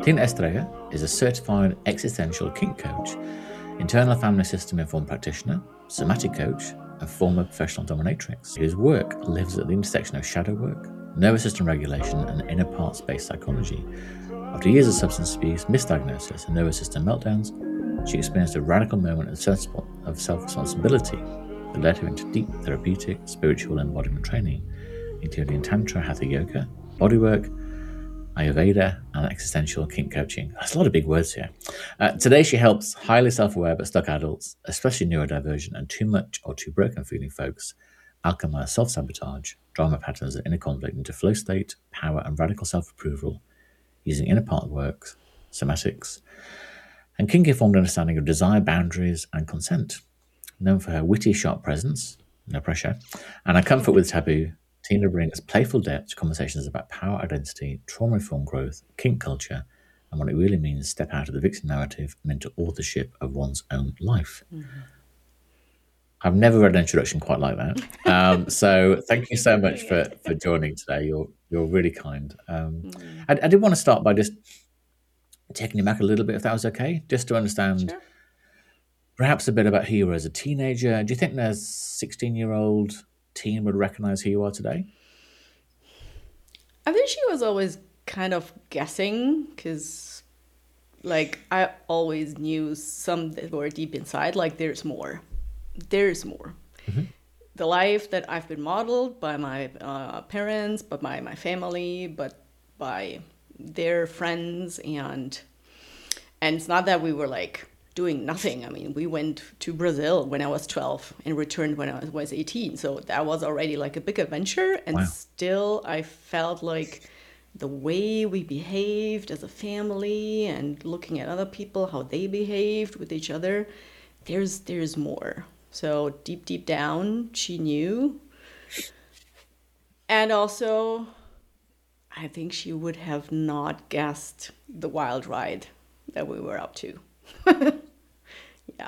Tina Estrella is a certified existential kink coach, internal family system informed practitioner, somatic coach, and former professional dominatrix, whose work lives at the intersection of shadow work, nervous system regulation, and inner parts-based psychology. After years of substance abuse, misdiagnosis, and nervous system meltdowns, she experienced a radical moment of self-responsibility that led her into deep therapeutic, spiritual embodiment training, including Tantra, Hatha Yoga, bodywork, Ayurveda, and existential kink coaching. That's a lot of big words here. Today, she helps highly self-aware but stuck adults, especially neurodivergent and too much or too broken feeling folks, alchemize self-sabotage, drama patterns, and inner conflict into flow state, power, and radical self-approval using inner part work, somatics, and kink-informed understanding of desire, boundaries, and consent. Known for her witty, sharp presence, no pressure, and her comfort with taboo, Tina brings playful depth to conversations about power, identity, trauma-informed growth, kink culture, and what it really means to step out of the victim narrative and into authorship of one's own life. Mm-hmm. I've never read an introduction quite like that. So thank you so much for joining today. You're really kind. I did want to start by just taking you back a little bit, if that was okay, just to understand perhaps a bit about who you were as a teenager. Do you think there's 16-year-old teen would recognize who you are today? I think she was always kind of guessing, because like I always knew some that were deep inside, like there's more. Mm-hmm. The life that I've been modeled by my parents, but by my family, but by their friends, and it's not that we were like doing nothing. I mean, we went to Brazil when I was 12 and returned when I was 18. So that was already like a big adventure. And wow. Still, I felt like the way we behaved as a family and looking at other people, how they behaved with each other, there's more. So deep down, she knew. And also, I think she would have not guessed the wild ride that we were up to. Yeah.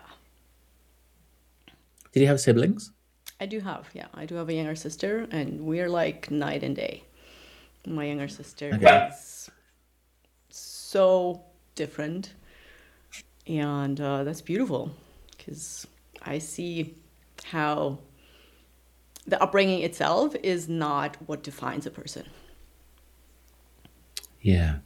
Did you have siblings? I do have a younger sister, and we're like night and day. My younger sister is so different, and that's beautiful, because I see how the upbringing itself is not what defines a person. Yeah.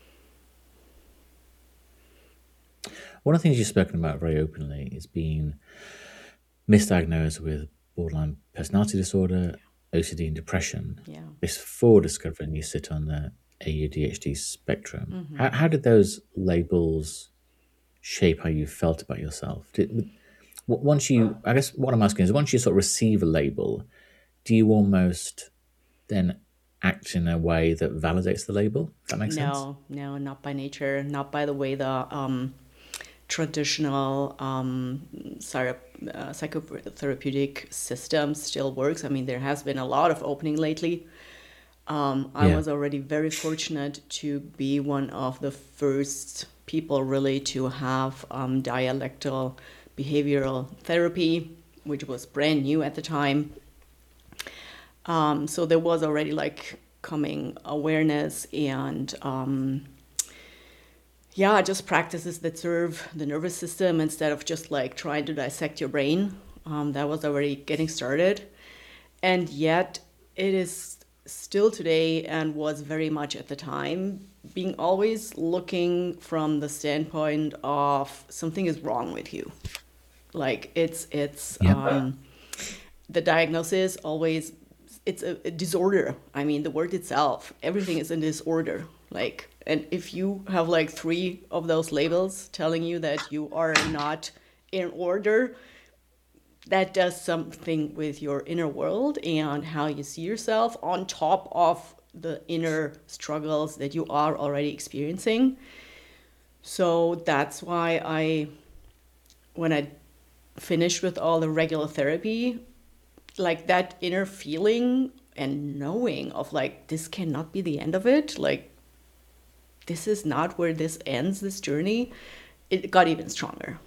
One of the things you've spoken about very openly is being misdiagnosed with borderline personality disorder, OCD, and depression. Yeah. Before discovering you sit on the ADHD spectrum. Mm-hmm. How did those labels shape how you felt about yourself? I guess what I'm asking is, once you sort of receive a label, do you almost then act in a way that validates the label? Does that make sense? No, not by nature, not by the way the traditional psychotherapeutic system still works. I mean, there has been a lot of opening lately. I was already very fortunate to be one of the first people really to have dialectical behavioral therapy, which was brand new at the time. So there was already like coming awareness and just practices that serve the nervous system instead of just like trying to dissect your brain. That was already getting started. And yet it is still today, and was very much at the time, being always looking from the standpoint of something is wrong with you. Like it's the diagnosis always, it's a disorder. I mean, the word itself, everything is in disorder. Like, and if you have like 3 of those labels telling you that you are not in order, that does something with your inner world and how you see yourself, on top of the inner struggles that you are already experiencing. So that's why when I finished with all the regular therapy, like that inner feeling and knowing of like, this cannot be the end of it. Like, this is not where this ends, this journey. It got even stronger.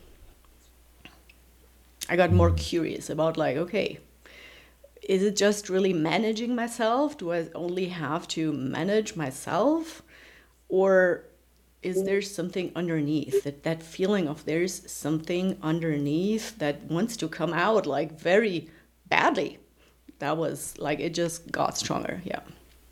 I got more curious about like, okay, is it just really managing myself? Do I only have to manage myself? Or is there something underneath, that feeling of there's something underneath that wants to come out like very badly. That was like, it just got stronger. Yeah.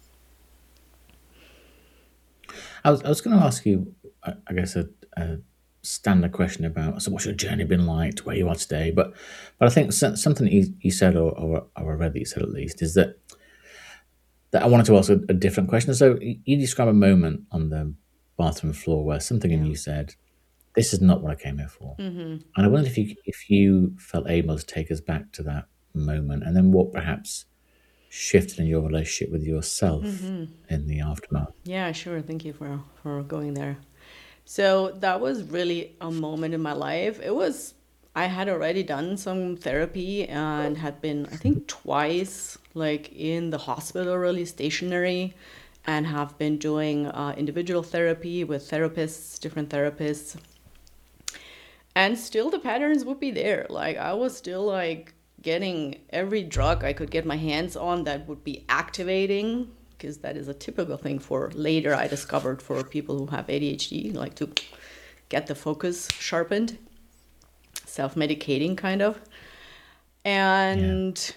I was going to ask you, I guess, a standard question about, so what's your journey been like to where you are today? But I think something you said, or I read that you said at least, is that I wanted to ask a different question. So you describe a moment on the bathroom floor where something in Yeah. you said, "This is not what I came here for." Mm-hmm. And I wondered if you felt able to take us back to that moment, and then what perhaps shifted in your relationship with yourself Mm-hmm. in the aftermath. Yeah, sure. Thank you for going there. So that was really a moment in my life. I had already done some therapy and had been, I think, twice, like in the hospital, really stationary, and have been doing individual therapy with therapists, different therapists. And still the patterns would be there. Like I was still like getting every drug I could get my hands on that would be activating, because that is a typical thing for later I discovered for people who have ADHD, like to get the focus sharpened, self-medicating kind of. Yeah. And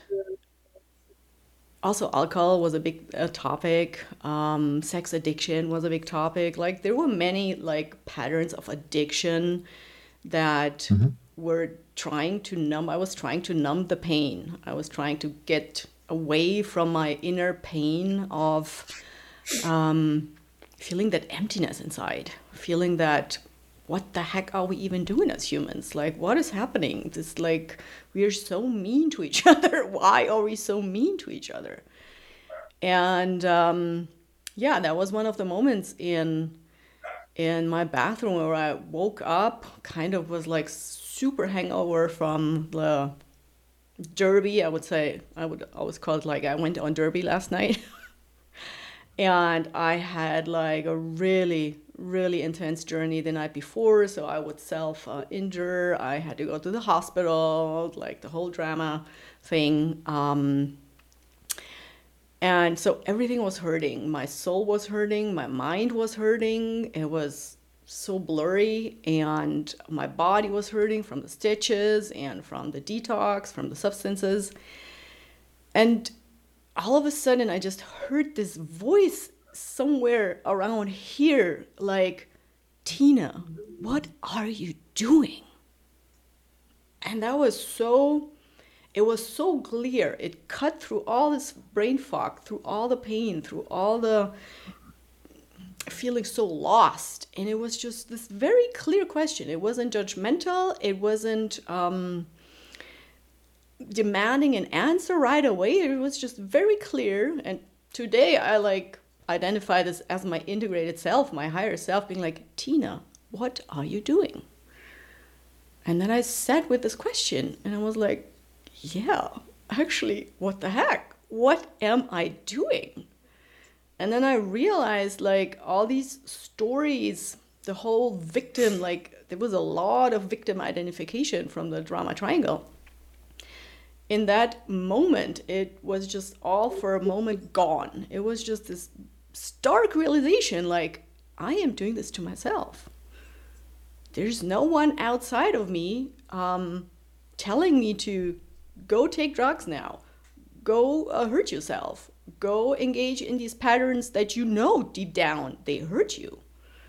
also alcohol was a big topic. Sex addiction was a big topic. Like there were many like patterns of addiction that Hmm. were trying to numb. I was trying to numb the pain. I was trying to get away from my inner pain of feeling that emptiness inside, feeling that what the heck are we even doing as humans? Like, what is happening? This, like, we are so mean to each other. Why are we so mean to each other? And yeah, that was one of the moments in my bathroom where I woke up, kind of was like super hangover from the derby. I would say, I would always call it like I went on derby last night. And I had like a really, really intense journey the night before. So I would self injure. I had to go to the hospital, like the whole drama thing. And so everything was hurting. My soul was hurting. My mind was hurting. It was so blurry. And my body was hurting from the stitches and from the detox, from the substances. And all of a sudden, I just heard this voice somewhere around here, like, Tina, what are you doing? And that was so, it was so clear. It cut through all this brain fog, through all the pain, through all the feeling so lost. And it was just this very clear question. It wasn't judgmental. It wasn't demanding an answer right away. It was just very clear. And today I like identify this as my integrated self, my higher self, being like, Tina, what are you doing? And then I sat with this question and I was like, yeah, actually, what the heck? What am I doing? And then I realized like all these stories, the whole victim, like there was a lot of victim identification from the drama triangle. In that moment, it was just all for a moment gone. It was just this stark realization like, I am doing this to myself. There's no one outside of me telling me to go take drugs now, go hurt yourself, go engage in these patterns that you know deep down they hurt you.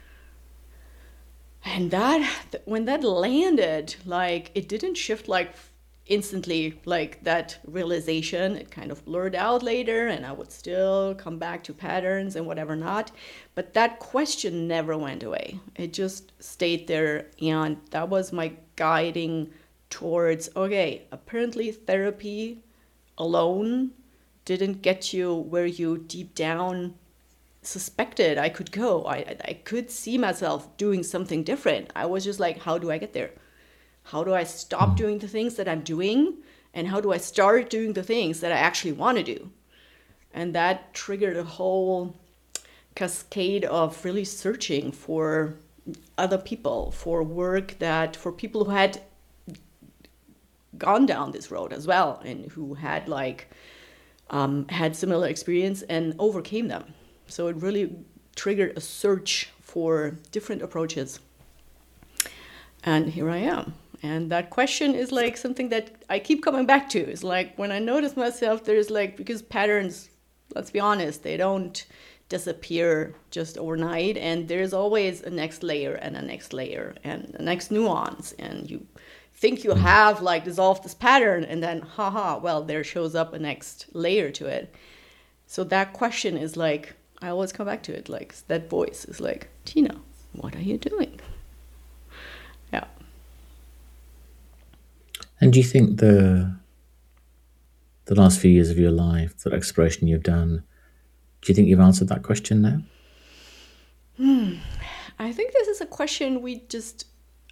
And that, when that landed, like it didn't shift like instantly, like that realization. It kind of blurred out later, and I would still come back to patterns and whatever not. But that question never went away. It just stayed there, and that was my guiding towards, okay, apparently therapy alone didn't get you where you deep down suspected I could go. I could see myself doing something different. I was just like, how do I get there? How do I stop doing the things that I'm doing? And how do I start doing the things that I actually want to do? And that triggered a whole cascade of really searching for other people, for work that, for people who had gone down this road as well and who had like, had similar experience and overcame them. So it really triggered a search for different approaches. And here I am. And that question is like something that I keep coming back to. It's like when I notice myself, there's like, because patterns, let's be honest, they don't disappear just overnight. And there's always a next layer and a next layer and a next nuance. And you think you have like dissolved this pattern, and then, well, there shows up a next layer to it. So that question is like, I always come back to it. Like that voice is like, Tina, what are you doing? Yeah. And do you think the last few years of your life, that exploration you've done, do you think you've answered that question now? I think this is a question we just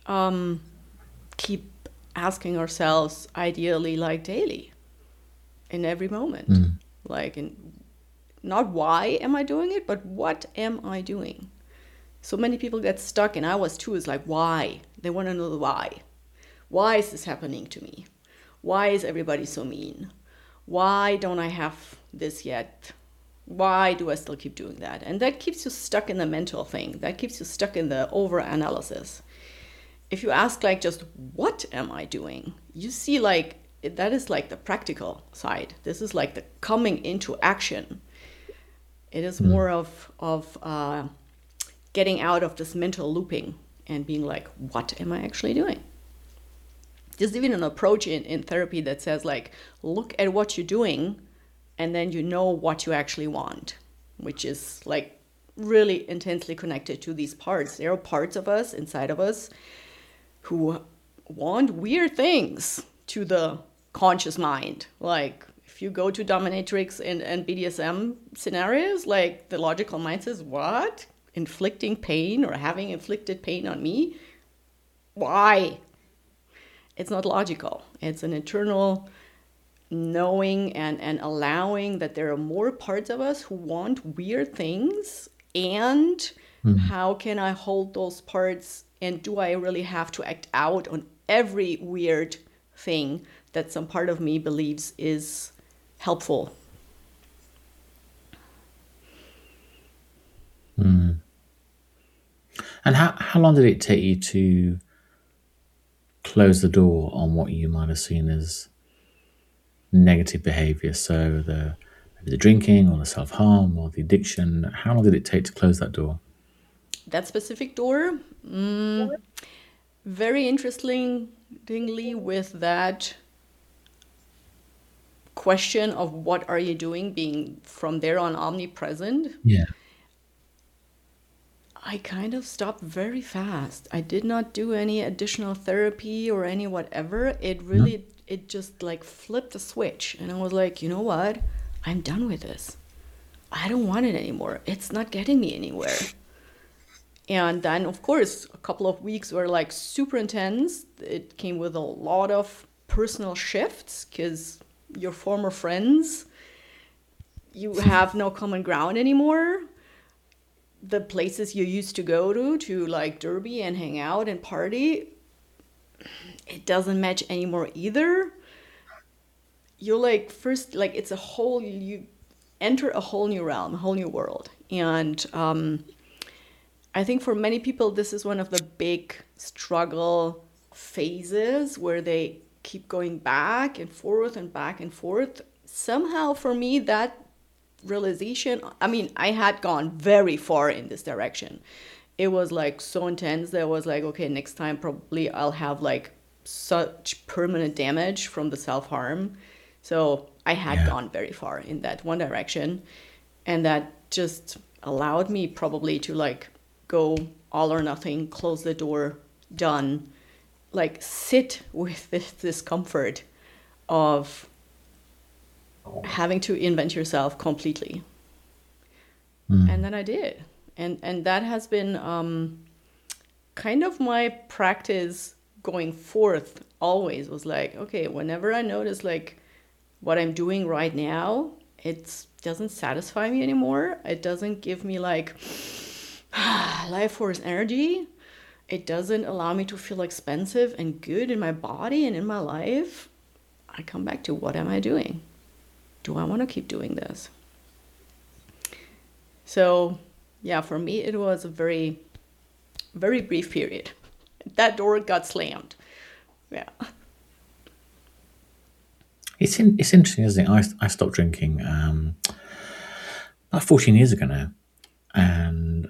keep asking ourselves, ideally, like daily, in every moment. Like, not why am I doing it, but what am I doing? So many people get stuck, and I was too, is like, why? They want to know the why. Why is this happening to me? Why is everybody so mean? Why don't I have this yet? Why do I still keep doing that? And that keeps you stuck in the mental thing. That keeps you stuck in the over-analysis. If you ask like just, what am I doing? You see like, that is like the practical side. This is like the coming into action. It is more of getting out of this mental looping and being like, what am I actually doing? There's even an approach in therapy that says like, look at what you're doing and then you know what you actually want, which is like really intensely connected to these parts. There are parts of us, inside of us, who want weird things to the conscious mind. Like if you go to dominatrix and BDSM scenarios, like the logical mind says, what? Inflicting pain or having inflicted pain on me? Why? It's not logical. It's an internal knowing and allowing that there are more parts of us who want weird things. And how can I hold those parts? And do I really have to act out on every weird thing that some part of me believes is helpful? And how long did it take you to close the door on what you might have seen as negative behavior? So maybe the drinking or the self-harm or the addiction. How long did it take to close that door? That specific door, very interestingly, with that question of what are you doing being from there on omnipresent, Yeah. I kind of stopped very fast. I did not do any additional therapy or any whatever. It just like flipped the switch. And I was like, you know what? I'm done with this. I don't want it anymore. It's not getting me anywhere. And then, of course, a couple of weeks were like super intense. It came with a lot of personal shifts because your former friends, you have no common ground anymore. The places you used to go to like Derby and hang out and party, it doesn't match anymore either. You're like, first, like it's you enter a whole new realm, a whole new world. And I think for many people, this is one of the big struggle phases where they keep going back and forth and back and forth. Somehow for me, that realization, I mean, I had gone very far in this direction. It was like so intense that I was like, okay, next time probably I'll have like such permanent damage from the self-harm. So I had gone very far in that one direction. And that just allowed me probably to like go all or nothing, close the door, done, like sit with this discomfort of having to invent yourself completely. And then I did. And that has been kind of my practice going forth always, was like, okay, whenever I notice like what I'm doing right now, it doesn't satisfy me anymore. It doesn't give me like life force energy. It doesn't allow me to feel expansive and good in my body and in my life. I come back to, what am I doing? Do I want to keep doing this? So yeah, for me, it was a very very brief period. That door got slammed. Yeah. It's interesting, isn't it? I stopped drinking about 14 years ago now, and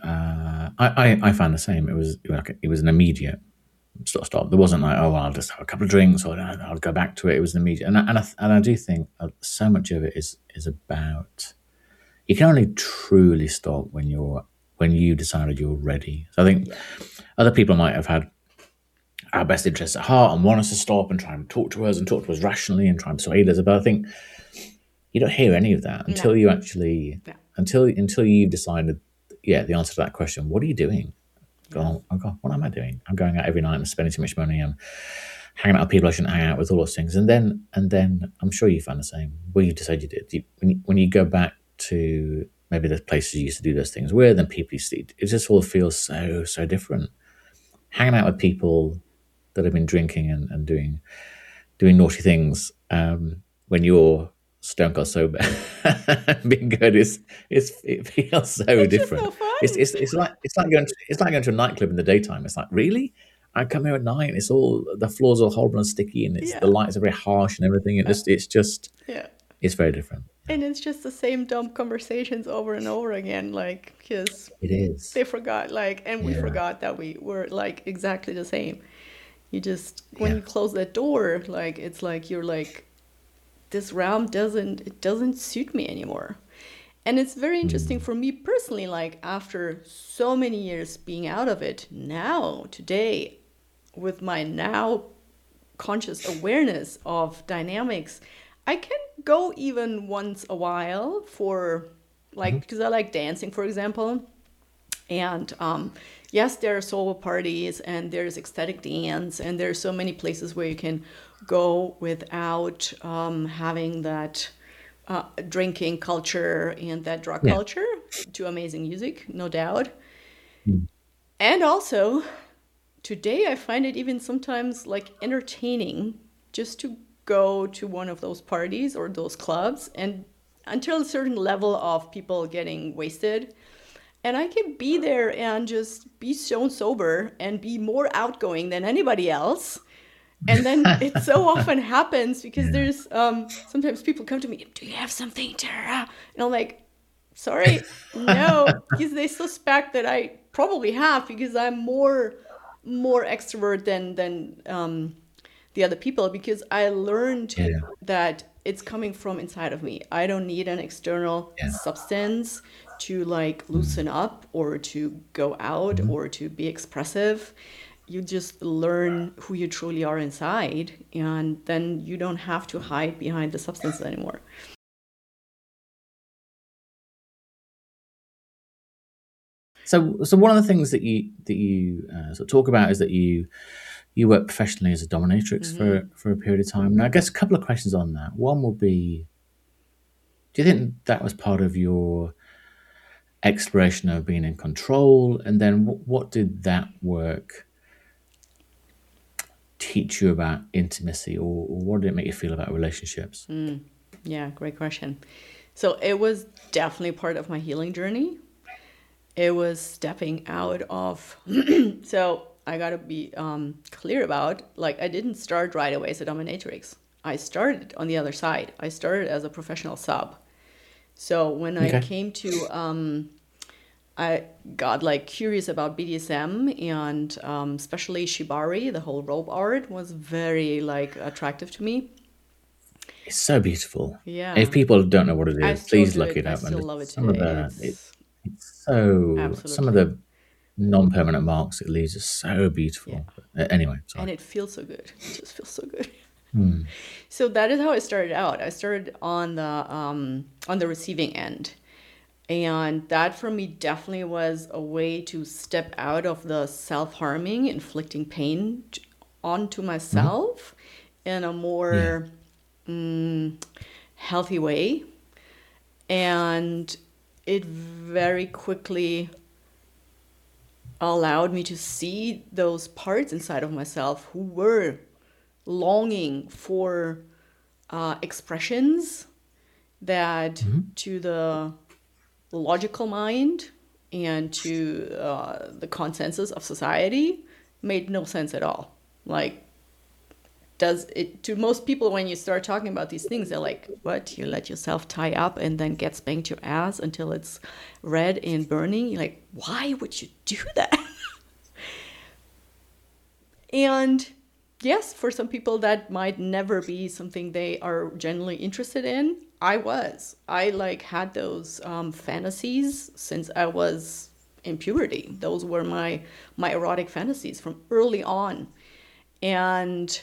I found the same. It was an immediate sort of stop. There wasn't like, oh, I'll just have a couple of drinks or I'll go back to it. It was an immediate, and I do think so much of it is about, you can only truly stop when you decided you're ready. So I think other people might have had our best interests at heart and want us to stop and try and talk to us rationally and try and persuade us. But I think you don't hear any of that until you actually, until you've decided, the answer to that question, what are you doing? Go, oh God, what am I doing? I'm going out every night and spending too much money. I'm hanging out with people I shouldn't hang out with, all those things. And then I'm sure you found the same. Well, you decided you did. When you go back to maybe the places you used to do those things with and people you see, it just all feels so different. Hanging out with people that have been drinking and doing naughty things when you're stone cold sober, being good it feels so different. No fun. It's like going to a nightclub in the daytime. It's like, really? I come here at night and it's all, the floor's all horrible and sticky and the lights are very harsh and everything. It's very different. And it's just the same dumb conversations over and over again, like, because it is. They forgot, like, and we forgot that we were like exactly the same. You just, when you close that door, like, it's like you're like, this realm doesn't suit me anymore. And it's very interesting for me personally, like, after so many years being out of it, now, today, with my now conscious awareness of dynamics, I can go even once a while for, like, because I like dancing, for example. And yes, there are solo parties and there's ecstatic dance and there's so many places where you can go without having that drinking culture and that drug culture, to amazing music, no doubt. And also, today I find it even sometimes like entertaining just to go to one of those parties or those clubs, and until a certain level of people getting wasted. And I can be there and just be stone sober and be more outgoing than anybody else. And then it so often happens because there's sometimes people come to me, do you have something, Tara? And I'm like, sorry, no, because they suspect that I probably have, because I'm more extrovert than the other people, because I learned that it's coming from inside of me. I don't need an external substance to like loosen up or to go out or to be expressive. You just learn who you truly are inside, and then you don't have to hide behind the substance anymore. So one of the things that you sort of talk about is that you work professionally as a dominatrix for a period of time. Now, I guess a couple of questions on that. One will be, do you think that was part of your exploration of being in control? And then what did that work teach you about intimacy, or what did it make you feel about relationships? Yeah, great question. So it was definitely part of my healing journey. It was stepping out of, so I got to be clear about, like, I didn't start right away as a dominatrix. I started on the other side. I started as a professional sub. So when I came to, I got like curious about BDSM, and especially Shibari, the whole rope art was very like attractive to me. It's so beautiful. Yeah. If people don't know what it is, please look it up. I still love it some today. It's so, some of the non-permanent marks it leaves are so beautiful. Anyway, sorry. And it feels so good. It just feels so good. So that is how I started out. I started on the receiving end. And that for me definitely was a way to step out of the self-harming, inflicting pain onto myself in a more healthy way. And it very quickly allowed me to see those parts inside of myself who were longing for expressions that to the logical mind and to the consensus of society made no sense at all. Like, does it to most people when you start talking about these things, they're like, what, you let yourself tie up and then get spanked your ass until it's red and burning? You're like, why would you do that? And yes, for some people that might never be something they are genuinely interested in. I like had those fantasies since I was in puberty. Those were my erotic fantasies from early on. And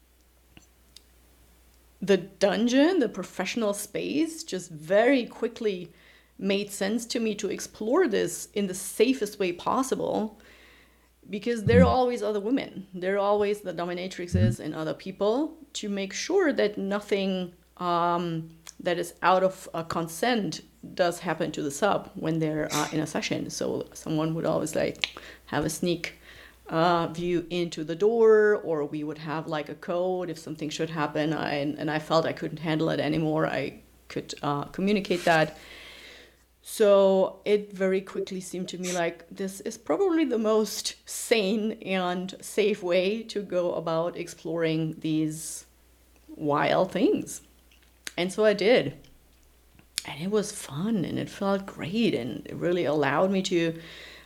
the dungeon, the professional space, just very quickly made sense to me to explore this in the safest way possible, because there are always other women. There are always the dominatrixes and other people, to make sure that nothing that is out of consent does happen to the sub when they're in a session. So someone would always like have a sneak view into the door, or we would have like a code if something should happen and I felt I couldn't handle it anymore, I could communicate that. So it very quickly seemed to me like this is probably the most sane and safe way to go about exploring these wild things. And so I did. And it was fun and it felt great, and it really allowed me to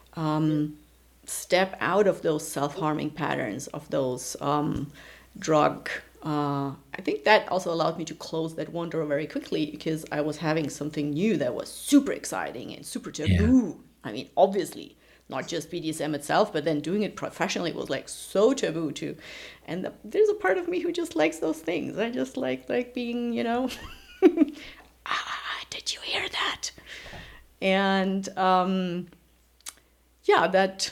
step out of those self-harming patterns, of those drug. I think that also allowed me to close that one door very quickly, because I was having something new that was super exciting and super taboo. I mean, obviously, not just BDSM itself, but then doing it professionally was like so taboo too. And there's a part of me who just likes those things. I just like being, did you hear that? And yeah, that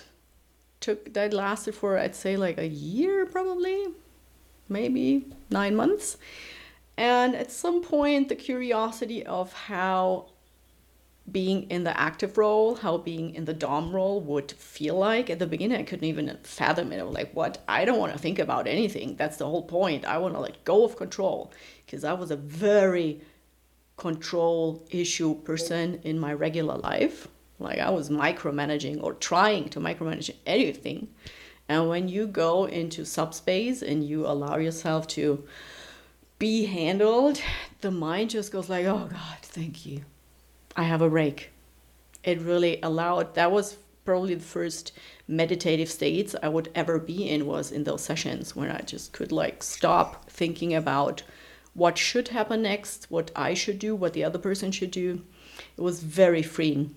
lasted for, I'd say, like a year probably, maybe 9 months. And at some point, the curiosity of how being in the active role, how being in the dom role would feel like. At the beginning, I couldn't even fathom it. I was like, what? I don't want to think about anything. That's the whole point. I want to let go of control, because I was a very control issue person in my regular life. Like, I was micromanaging or trying to micromanage anything. And when you go into subspace and you allow yourself to be handled, the mind just goes like, oh God, thank you. I have a break. It really allowed, that was probably the first meditative states I would ever be in, was in those sessions when I just could like stop thinking about what should happen next, what I should do, what the other person should do. It was very freeing.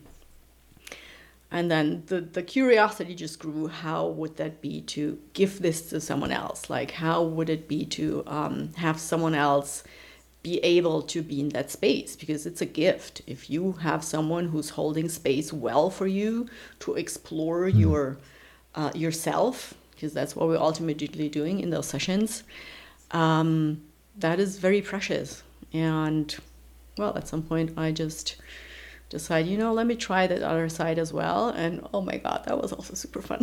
And then the curiosity just grew. How would that be to give this to someone else? Like, how would it be to have someone else be able to be in that space? Because it's a gift. If you have someone who's holding space well for you to explore yourself, because that's what we're ultimately doing in those sessions, that is very precious. And, well, at some point I just decide, let me try that other side as well. And oh my God, that was also super fun.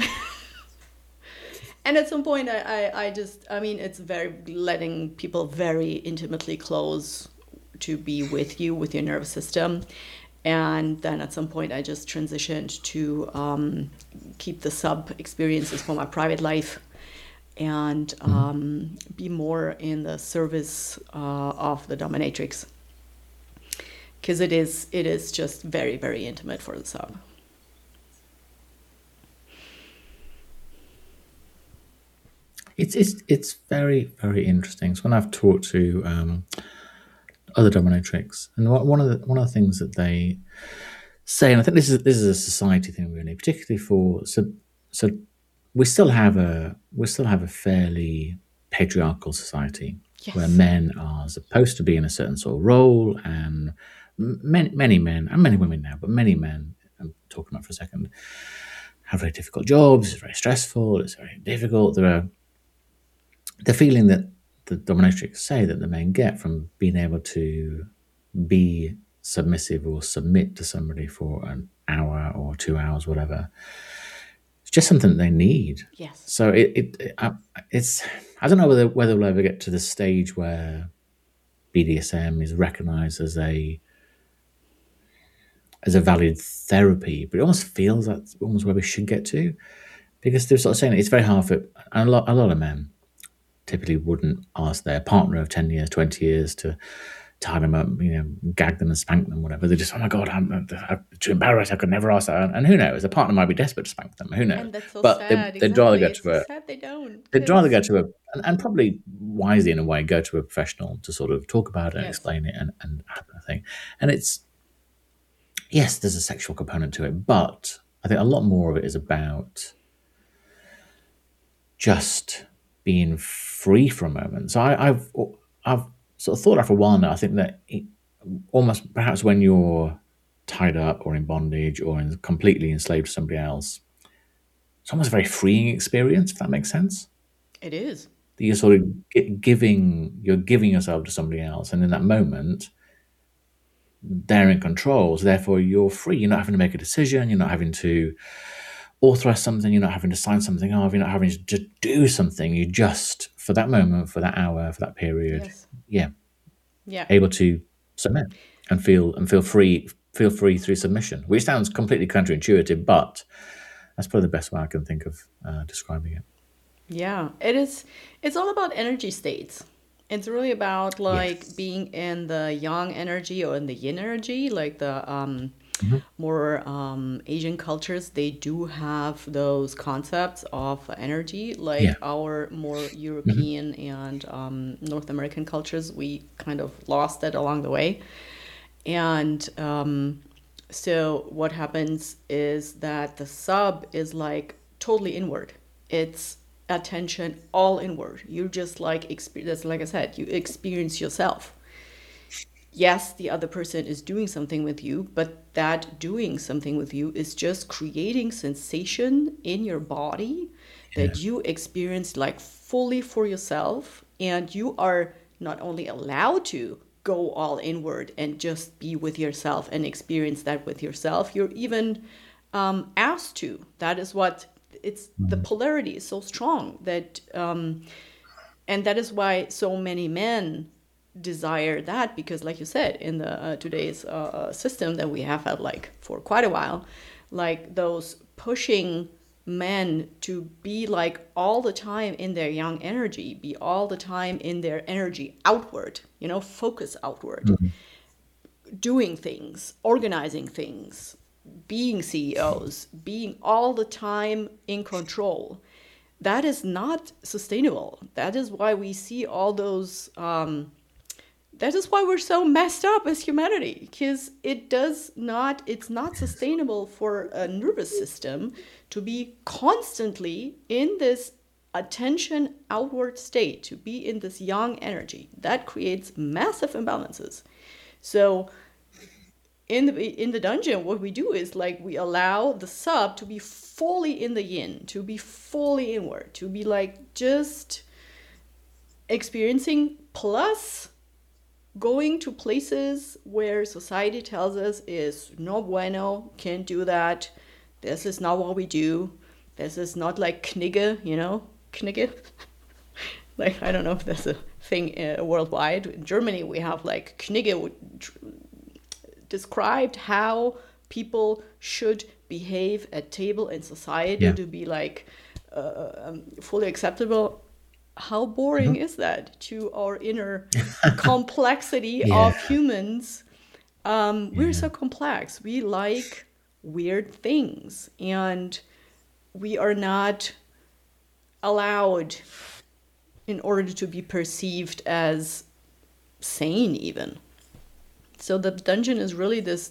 And at some point it's very letting people very intimately close to be with you, with your nervous system. And then at some point I just transitioned to keep the sub experiences for my private life, and be more in the service of the dominatrix. Because it is just very, very intimate for the sub. It's very, very interesting. So when I've talked to other dominatrix, and one of the things that they say, and I think this is a society thing really, particularly for so we still have a fairly patriarchal society. Yes. Where men are supposed to be in a certain sort of role, and many men, and many women now, but many men, I'm talking about for a second, have very difficult jobs. It's very stressful. It's very difficult. The feeling that the dominatrix say that the men get from being able to be submissive or submit to somebody for an hour or 2 hours, whatever, it's just something that they need. Yes. So it's I don't know whether we'll ever get to the stage where BDSM is recognized as a as a valid therapy, but it almost feels like almost where we should get to, because they're sort of saying it's very hard for a lot of men typically wouldn't ask their partner of 10 years, 20 years to tie them up, gag them and spank them, whatever. They're just, oh my God, I'm too embarrassed. I could never ask that. And who knows? The partner might be desperate to spank them. Who knows? And that's so but sad. they'd rather go It's to so sad they don't. they'd rather go to and probably wisely in a way, go to a professional to sort of talk about it and explain it and that kind of thing. And it's, yes, there's a sexual component to it, but I think a lot more of it is about just being free for a moment. So I've sort of thought that for a while now. I think that almost perhaps when you're tied up or in bondage or completely enslaved to somebody else, it's almost a very freeing experience, if that makes sense. It is. You're sort of giving yourself to somebody else, and in that moment, they're in control. So therefore, you're free. You're not having to make a decision. You're not having to authorize something. You're not having to sign something off. You're not having to do something. You just, for that moment, for that hour, for that period, able to submit and feel free. Feel free through submission, which sounds completely counterintuitive, but that's probably the best way I can think of describing it. Yeah, it is. It's all about energy states. It's really about being in the yang energy or in the yin energy, like the more Asian cultures. They do have those concepts of energy, like our more European and North American cultures. We kind of lost that along the way. And so what happens is that the sub is like totally inward. It's attention all inward. You just like experience, like I said, you experience yourself. Yes, the other person is doing something with you, but that doing something with you is just creating sensation in your body that you experience like fully for yourself. And you are not only allowed to go all inward and just be with yourself and experience that with yourself, you're even asked to. That is what it's, the polarity is so strong that and that is why so many men desire that, because like you said, in the today's system that we have had like for quite a while, like those pushing men to be like all the time in their young energy, be all the time in their energy outward, focus outward, doing things, organizing things, being CEOs, being all the time in control. That is not sustainable. That is why we see all those, that is why we're so messed up as humanity, because it's not sustainable for a nervous system to be constantly in this attention outward state, to be in this yang energy. That creates massive imbalances. So in the dungeon, what we do is like we allow the sub to be fully in the yin, to be fully inward, to be like just experiencing, plus going to places where society tells us is no bueno, can't do that, this is not what we do, this is not like Knigge, Knigge. Like, I don't know if that's a thing worldwide. In Germany, we have like Knigge described how people should behave at table in society to be like fully acceptable. How boring is that to our inner complexity of humans? We're so complex. We like weird things, and we are not allowed, in order to be perceived as sane even. So the dungeon is really this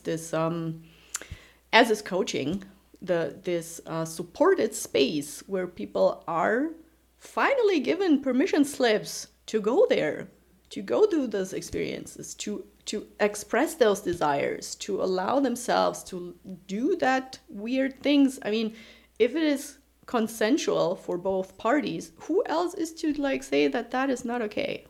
as is coaching, this supported space where people are finally given permission slips to go there, to go through those experiences, to express those desires, to allow themselves to do that weird things. I mean, if it is consensual for both parties, who else is to like say that that is not okay?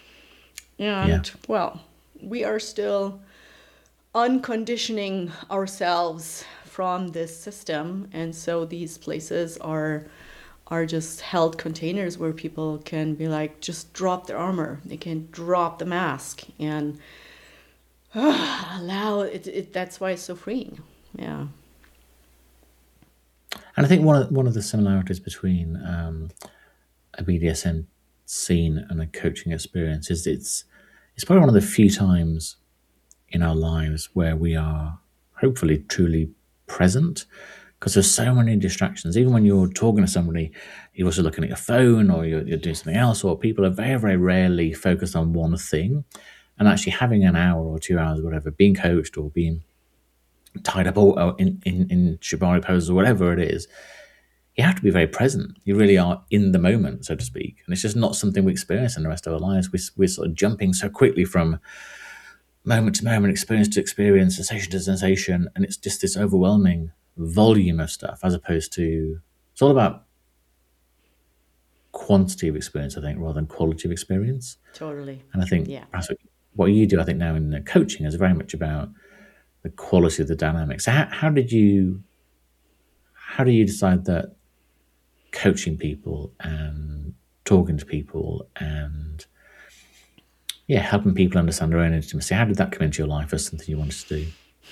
And well, we are still unconditioning ourselves from this system, and so these places are just held containers where people can be like, just drop their armor, they can drop the mask, and allow it. That's why it's so freeing. Yeah. And I think one of the similarities between a BDSM scene and a coaching experience is it's probably one of the few times in our lives where we are hopefully truly present, because there's so many distractions. Even when you're talking to somebody, you're also looking at your phone, or you're doing something else, or people are very, very rarely focused on one thing. And actually having an hour or 2 hours, whatever, being coached or being tied up or in shibari poses or whatever it is, you have to be very present. You really are in the moment, so to speak. And it's just not something we experience in the rest of our lives. We're sort of jumping so quickly from moment to moment, experience to experience, sensation to sensation, and it's just this overwhelming volume of stuff, as opposed to, it's all about quantity of experience, I think, rather than quality of experience. Totally. And I think Yeah. perhaps what you do, I think, now in the coaching is very much about the quality of the dynamics. So how did you decide that coaching people and talking to people and helping people understand their own intimacy, how did that come into your life as something you wanted to do?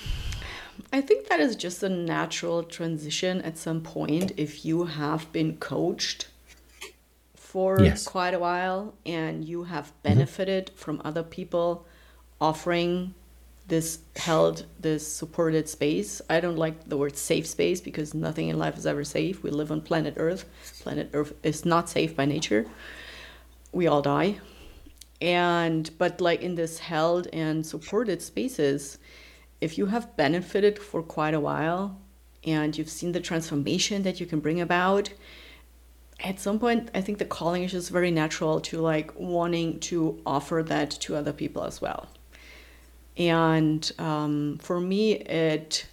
I think that is just a natural transition at some point if you have been coached for Yes. quite a while and you have benefited from other people offering this supported space. I don't like the word safe space because nothing in life is ever safe. We live on planet Earth. Planet Earth is not safe by nature. We all die. But like in this held and supported spaces, if you have benefited for quite a while and you've seen the transformation that you can bring about, at some point, I think the calling is just very natural to like wanting to offer that to other people as well. And for me, it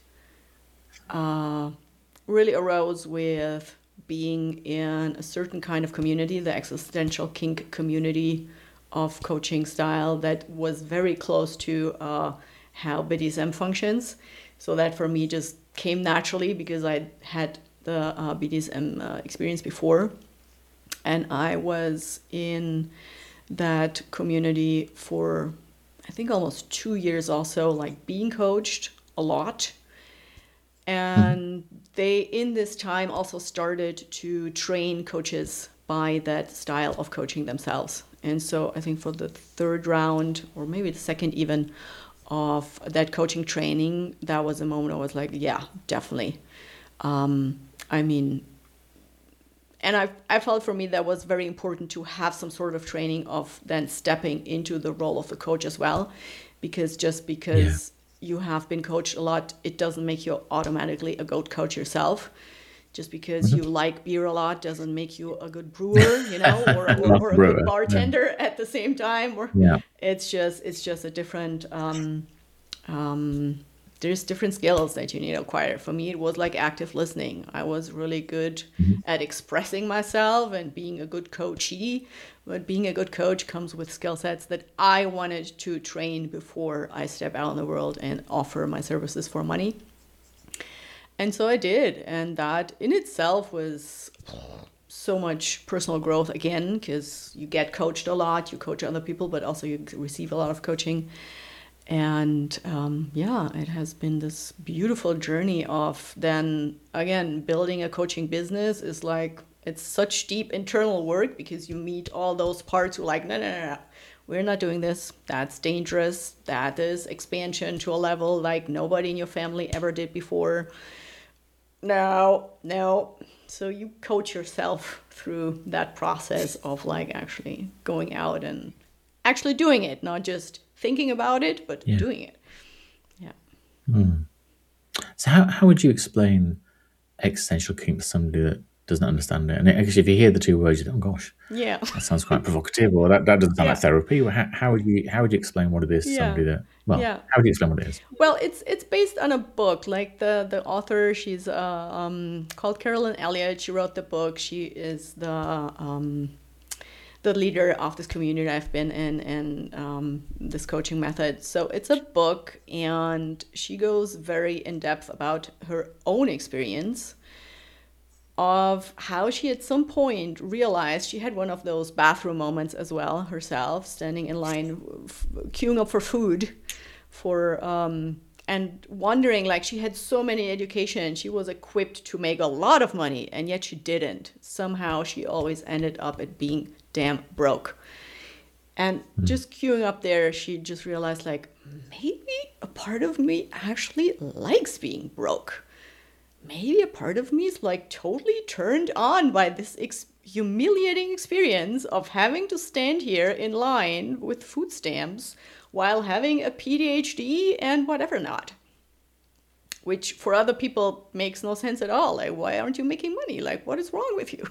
really arose with being in a certain kind of community, the existential kink community of coaching style that was very close to how BDSM functions. So that for me just came naturally because I had the BDSM experience before. And I was in that community for, I think, almost 2 years also, like being coached a lot. And they, in this time, also started to train coaches by that style of coaching themselves. And so I think for the third round, or maybe the second even, of that coaching training, that was a moment I was like, yeah, definitely. And I felt for me that was very important to have some sort of training of then stepping into the role of the coach as well. Because just because you have been coached a lot, it doesn't make you automatically a good coach yourself. Just because you like beer a lot doesn't make you a good brewer, or a good bartender at the same time. Or it's just a different. There's different skills that you need to acquire. For me, it was like active listening. I was really good at expressing myself and being a good coachee. But being a good coach comes with skill sets that I wanted to train before I step out in the world and offer my services for money. And so I did. And that in itself was so much personal growth again, because you get coached a lot, you coach other people, but also you receive a lot of coaching. And it has been this beautiful journey of then, again, building a coaching business is like, it's such deep internal work because you meet all those parts who are like, no, we're not doing this. That's dangerous. That is expansion to a level like nobody in your family ever did before. No. So you coach yourself through that process of like actually going out and actually doing it, not just thinking about it, but doing it. Yeah. So how would you explain existential kink to somebody that doesn't understand it? And actually, if you hear the two words, you think, oh gosh, that sounds quite provocative, or that doesn't sound like therapy. How would you explain what it is to somebody that? Well, how would you explain what it is? Well, it's based on a book. Like the author, she's called Carolyn Elliott. She wrote the book. She is the leader of this community I've been in and this coaching method. So it's a book, and she goes very in depth about her own experience of how she at some point realized she had one of those bathroom moments as well herself, standing in line, queuing up for food for and wondering, like, she had so many education, she was equipped to make a lot of money, and yet she didn't. Somehow she always ended up at being damn broke. And just queuing up there, she just realized, like, maybe a part of me actually likes being broke. Maybe a part of me is like totally turned on by this humiliating experience of having to stand here in line with food stamps while having a PhD and whatever not. Which for other people makes no sense at all. Like, why aren't you making money? Like, what is wrong with you?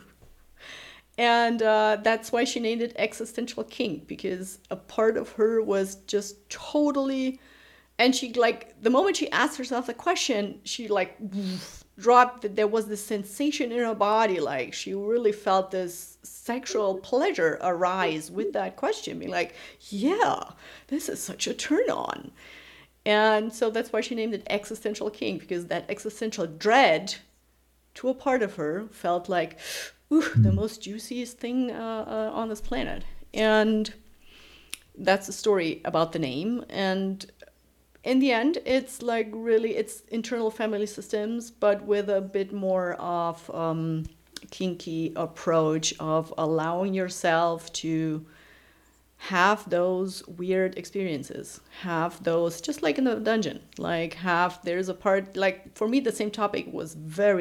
And that's why she named it Existential Kink, because a part of her was just totally, and she, like, the moment she asked herself the question, she like dropped that there was this sensation in her body, like she really felt this sexual pleasure arise with that question, being like, yeah, this is such a turn on. And so that's why she named it Existential Kink, because that existential dread to a part of her felt like, ooh, the most juiciest thing on this planet. And that's the story about the name. And in the end, it's like really, it's internal family systems, but with a bit more of kinky approach of allowing yourself to have those weird experiences, have those, just like in the dungeon, like there's a part, like for me, the same topic was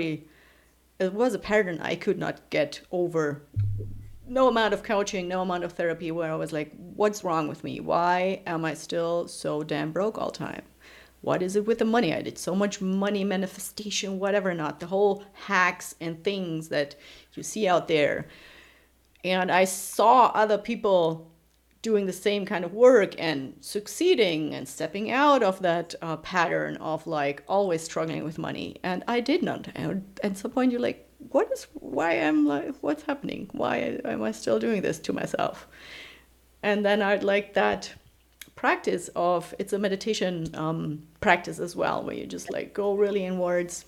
it was a pattern I could not get over. No amount of coaching, no amount of therapy, where I was like, what's wrong with me? Why am I still so damn broke all the time? What is it with the money? I did so much money manifestation, whatever not, the whole hacks and things that you see out there. And I saw other people doing the same kind of work and succeeding and stepping out of that pattern of like always struggling with money. And I did not. And at some point you're like, what's happening? Why am I still doing this to myself? And then I'd like that practice of, it's a meditation practice as well, where you just like go really inwards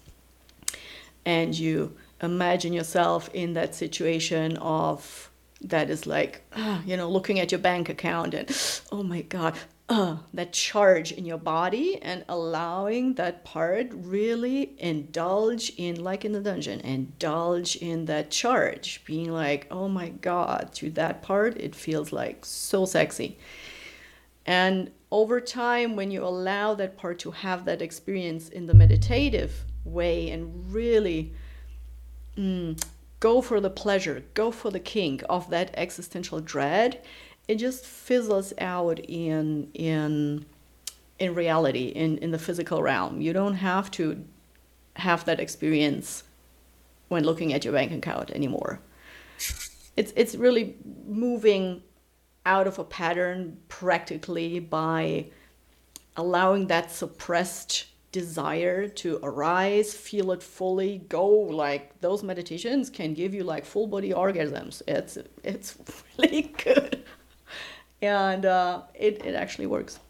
and you imagine yourself in that situation of, that is like, looking at your bank account and, oh my God, that charge in your body, and allowing that part really indulge in, like in the dungeon, indulge in that charge, being like, oh my God, to that part, it feels like so sexy. And over time, when you allow that part to have that experience in the meditative way and really go for the pleasure, go for the kink of that existential dread, it just fizzles out in reality, in the physical realm. You don't have to have that experience when looking at your bank account anymore. It's really moving out of a pattern practically by allowing that suppressed desire to arise, feel it fully, go. Like those meditations can give you like full body orgasms. It's really good, and it actually works.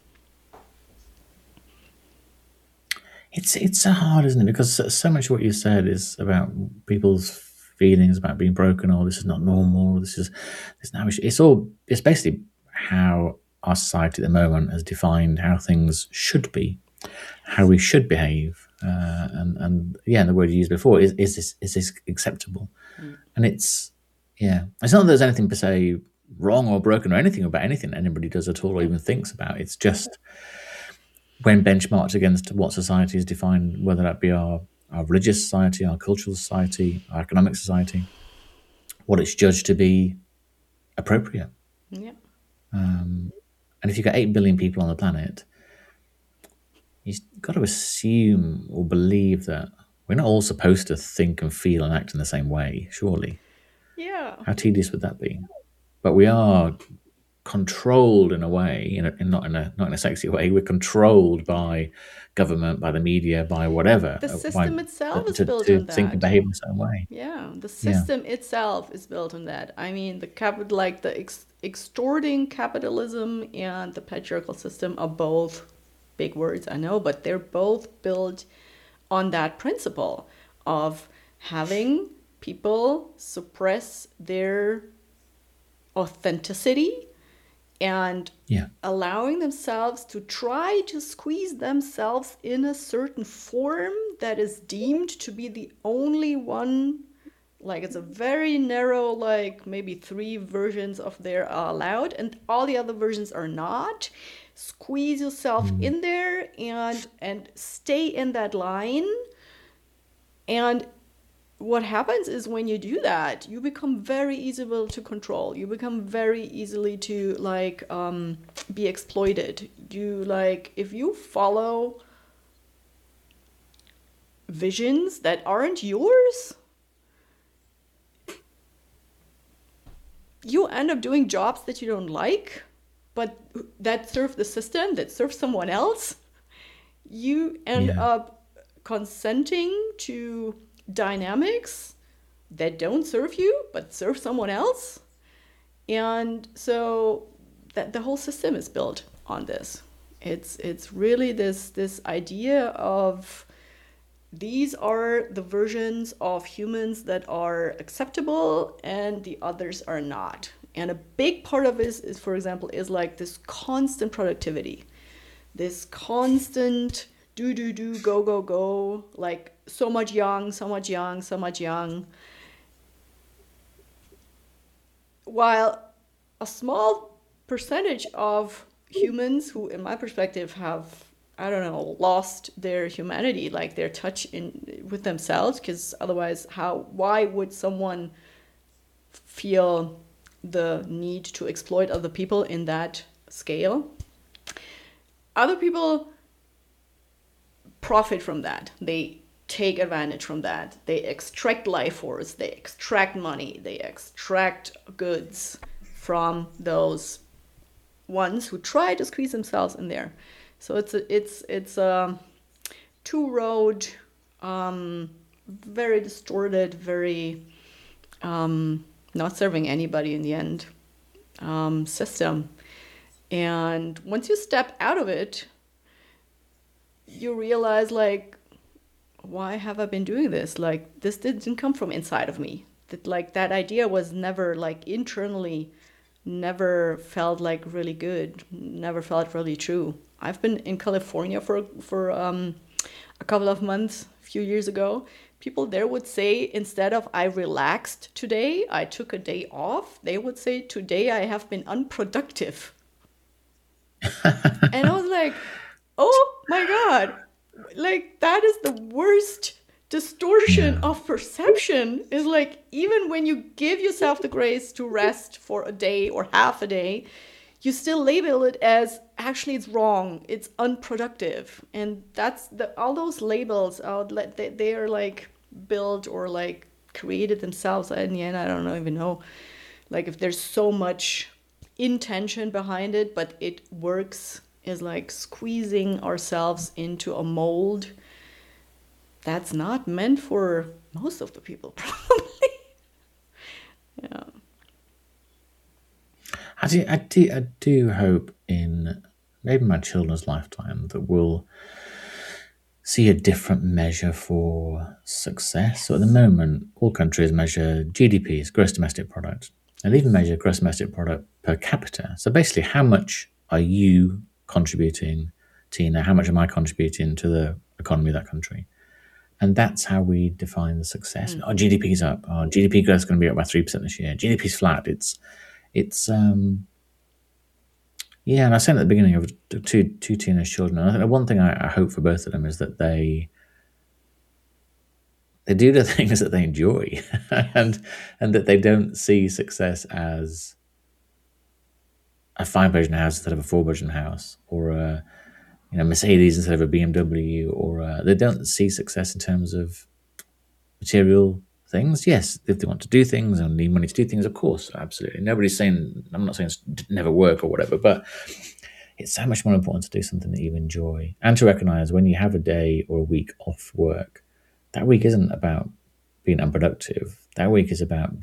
It's so hard, isn't it? Because so much of what you said is about people's feelings about being broken, or this is not normal, or this is no issue. It's basically how our society at the moment has defined how things should be, how we should behave, and the word you used before is this acceptable? And it's not that there's anything per se wrong or broken or anything about anything anybody does at all or even thinks about. It's just when benchmarked against what society has defined, whether that be our religious society, our cultural society, our economic society, what it's judged to be appropriate. Yeah. And if you've got 8 billion people on the planet, you've got to assume or believe that we're not all supposed to think and feel and act in the same way, surely. Yeah. How tedious would that be? But we are controlled in a way, not in a sexy way. We're controlled by government, by the media, by whatever. The system itself is built on that. To think and behave in a certain way. Yeah, the system itself is built on that. I mean, the extorting capitalism and the patriarchal system are both big words, I know, but they're both built on that principle of having people suppress their authenticity and Yeah. allowing themselves to try to squeeze themselves in a certain form that is deemed to be the only one. Like it's a very narrow, like maybe 3 versions of there are allowed and all the other versions are not. Squeeze yourself in there and stay in that line. And what happens is when you do that, you become very easy to control. You become very easily to like be exploited. You like if you follow visions that aren't yours, you end up doing jobs that you don't like, but that serve the system, that serve someone else. You end up consenting to dynamics that don't serve you, but serve someone else. And so that the whole system is built on this. It's really this idea of these are the versions of humans that are acceptable and the others are not. And a big part of this is, for example, is like this constant productivity, this constant do, go, like so much young. While a small percentage of humans who, in my perspective, have, I don't know, lost their humanity, like their touch with themselves, because otherwise why would someone feel the need to exploit other people in that scale? Other people profit from that. They take advantage from that. They extract life force, they extract money, they extract goods from those ones who try to squeeze themselves in there. So it's a two-road, very distorted, very not serving anybody in the end system. And once you step out of it, you realize, like, why have I been doing this? Like, this didn't come from inside of me. That idea was never, like, internally, never felt like really good, never felt really true. I've been in California for a couple of months, a few years ago. People there would say, instead of I relaxed today, I took a day off, they would say, today I have been unproductive. And I was like, oh my God, like that is the worst distortion of perception. Is like, even when you give yourself the grace to rest for a day or half a day, you still label it as actually it's wrong, it's unproductive. And that's all those labels they are like built or like created themselves. In the end, I don't even know like if there's so much intention behind it, but it works is like squeezing ourselves into a mold that's not meant for most of the people, probably. Yeah. I do hope in maybe my children's lifetime that we'll see a different measure for success. So at the moment, all countries measure GDPs, gross domestic product, and even measure gross domestic product per capita. So basically, how much are you contributing, Tina? How much am I contributing to the economy of that country? And that's how we define the success. Our GDP's up. Our GDP growth is going to be up by 3% this year. GDP's flat. Yeah, and I said at the beginning of two teenage children, and I think the one thing I hope for both of them is that they do the things that they enjoy, and that they don't see success as a 5-bedroom house instead of a 4-bedroom house, or a Mercedes instead of a BMW, or they don't see success in terms of material things. Yes, if they want to do things and need money to do things, of course, absolutely. Nobody's saying, I'm not saying it's never work or whatever, but it's so much more important to do something that you enjoy and to recognize when you have a day or a week off work, that week isn't about being unproductive. That week is about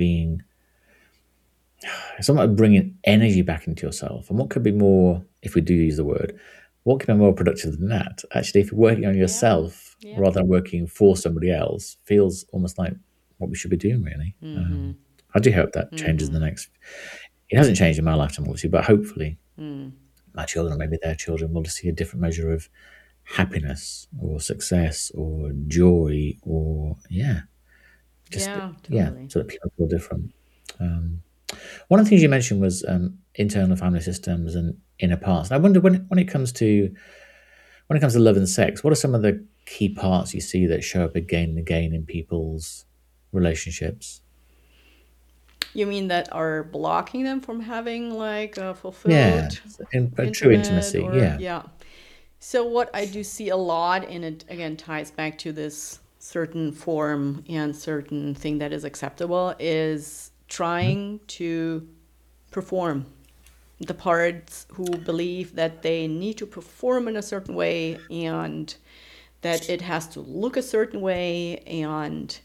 it's about bringing energy back into yourself. And what could be more, if we do use the word, what can be more productive than that? Actually, if you're working on yourself rather than working for somebody else, feels almost like what we should be doing, really. I do hope that changes in the next. It hasn't changed in my lifetime, obviously, but hopefully my children, or maybe their children, will see a different measure of happiness or success or joy or just Yeah, totally. so that people feel different. One of the things you mentioned was internal family systems and inner parts. And I wonder when it comes to love and sex, what are some of the key parts you see that show up again and again in people's relationships? You mean that are blocking them from having like a Yeah, fulfilled, in true intimate, intimacy. or Yeah, yeah. So what I do see a lot, and it again ties back to this certain form and certain thing that is acceptable, is trying to perform. The parts who believe that they need to perform in a certain way and that it has to look a certain way and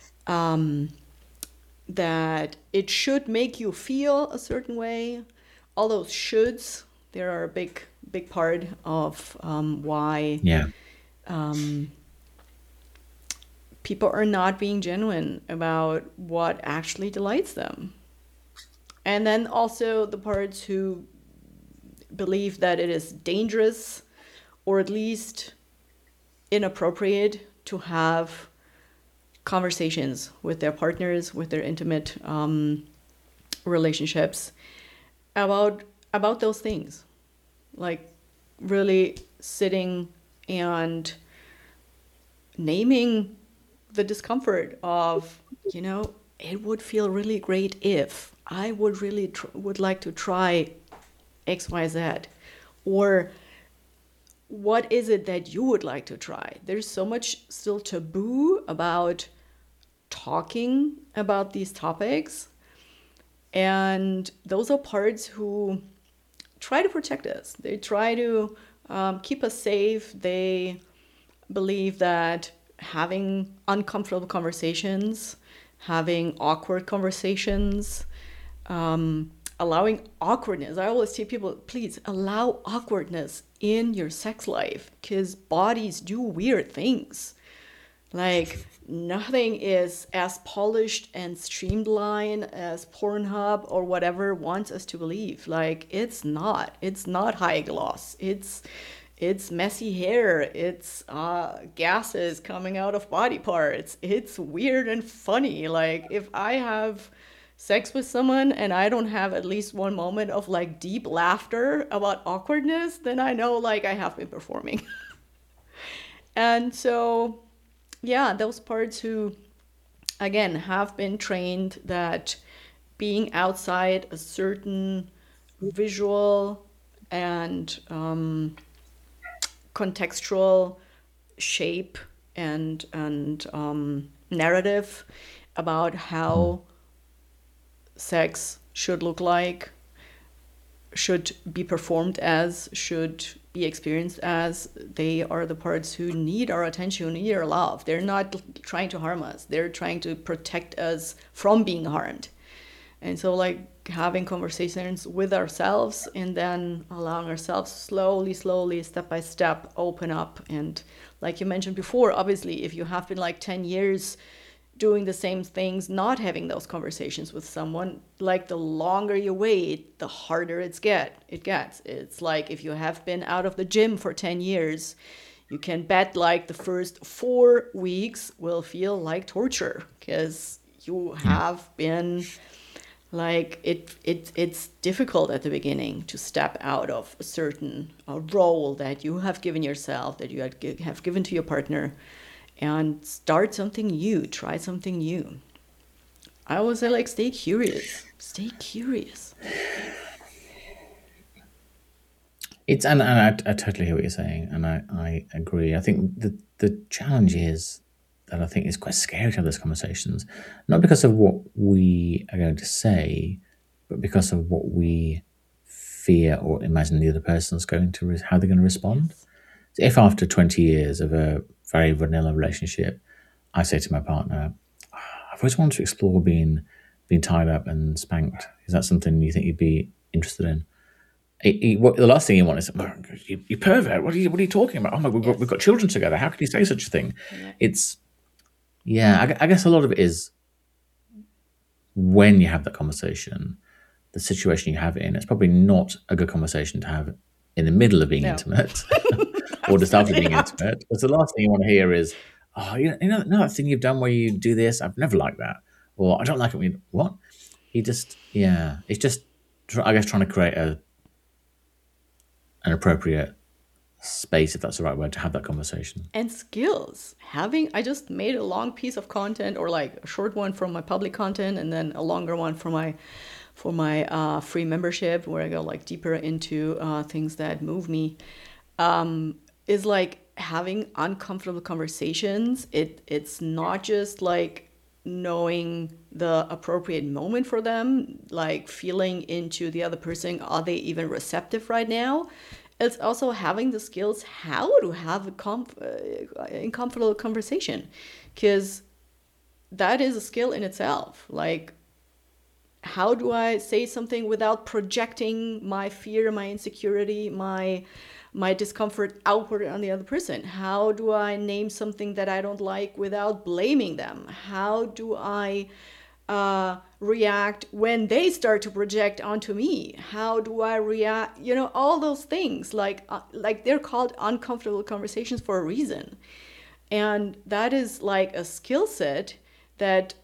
that it should make you feel a certain way. All those shoulds, they are a big part of why yeah, people are not being genuine about what actually delights them. And then also the parts who believe that it is dangerous or at least inappropriate to have conversations with their partners, with their intimate relationships about those things, like really sitting and naming the discomfort of, it would feel really great if I would really would like to try XYZ, or what is it that you would like to try? There's so much still taboo about talking about these topics. And those are parts who try to protect us. They try to keep us safe. They believe that having uncomfortable conversations, having awkward conversations, allowing awkwardness. I always tell people, please allow awkwardness in your sex life because bodies do weird things. Like nothing is as polished and streamlined as Pornhub or whatever wants us to believe. Like it's not high gloss. It's messy hair. It's gases coming out of body parts. It's weird and funny. Like if I have sex with someone and I don't have at least one moment of like deep laughter about awkwardness, then I know like I have been performing. And so, yeah, those parts who, again, have been trained that being outside a certain visual and contextual shape and narrative about how sex should look like, should be performed as, should be experienced as, they are the parts who need our attention, who need our love. They're not trying to harm us. They're trying to protect us from being harmed. And so like having conversations with ourselves and then allowing ourselves slowly, step by step, open up. And like you mentioned before, obviously, if you have been like 10 years doing the same things, not having those conversations with someone, like the longer you wait, the harder it gets. It's like if you have been out of the gym for 10 years, you can bet like the first 4 weeks will feel like torture because you have been like it's difficult at the beginning to step out of a certain role that you have given yourself, that you have given to your partner, and start something new, try something new. I always say like stay curious. It's and I totally hear what you're saying, and I agree. I think the challenge is that I think it's quite scary to have those conversations, not because of what we are going to say, but because of what we fear or imagine the other person's going to how they're going to respond. Yes. So if after 20 years of a very vanilla relationship, I say to my partner, I've always wanted to explore being tied up and spanked. Is that something you think you'd be interested in? The last thing you want is, you pervert. What are you talking about? Oh my, we've got children together. How can you say such a thing? Yeah. I guess a lot of it is when you have that conversation, the situation you have it in, it's probably not a good conversation to have in the middle of being intimate or just after being intimate. Because the last thing you want to hear is, oh, you know that thing you've done where you do this? I've never liked that. Or I don't like it when you, what? It's just, I guess, trying to create an appropriate space, if that's the right word, to have that conversation. And skills. I just made a long piece of content, or like a short one from my public content, and then a longer one for my free membership, where I go like deeper into things that move me. Is like having uncomfortable conversations. It's not just like knowing the appropriate moment for them, like feeling into the other person. Are they even receptive right now? It's also having the skills how to have a uncomfortable conversation, because that is a skill in itself. Like, how do I say something without projecting my fear, my insecurity, my discomfort outward on the other person? How do I name something that I don't like without blaming them? How do I react when they start to project onto me? How do I react? All those things, like they're called uncomfortable conversations for a reason. And that is like a skill set that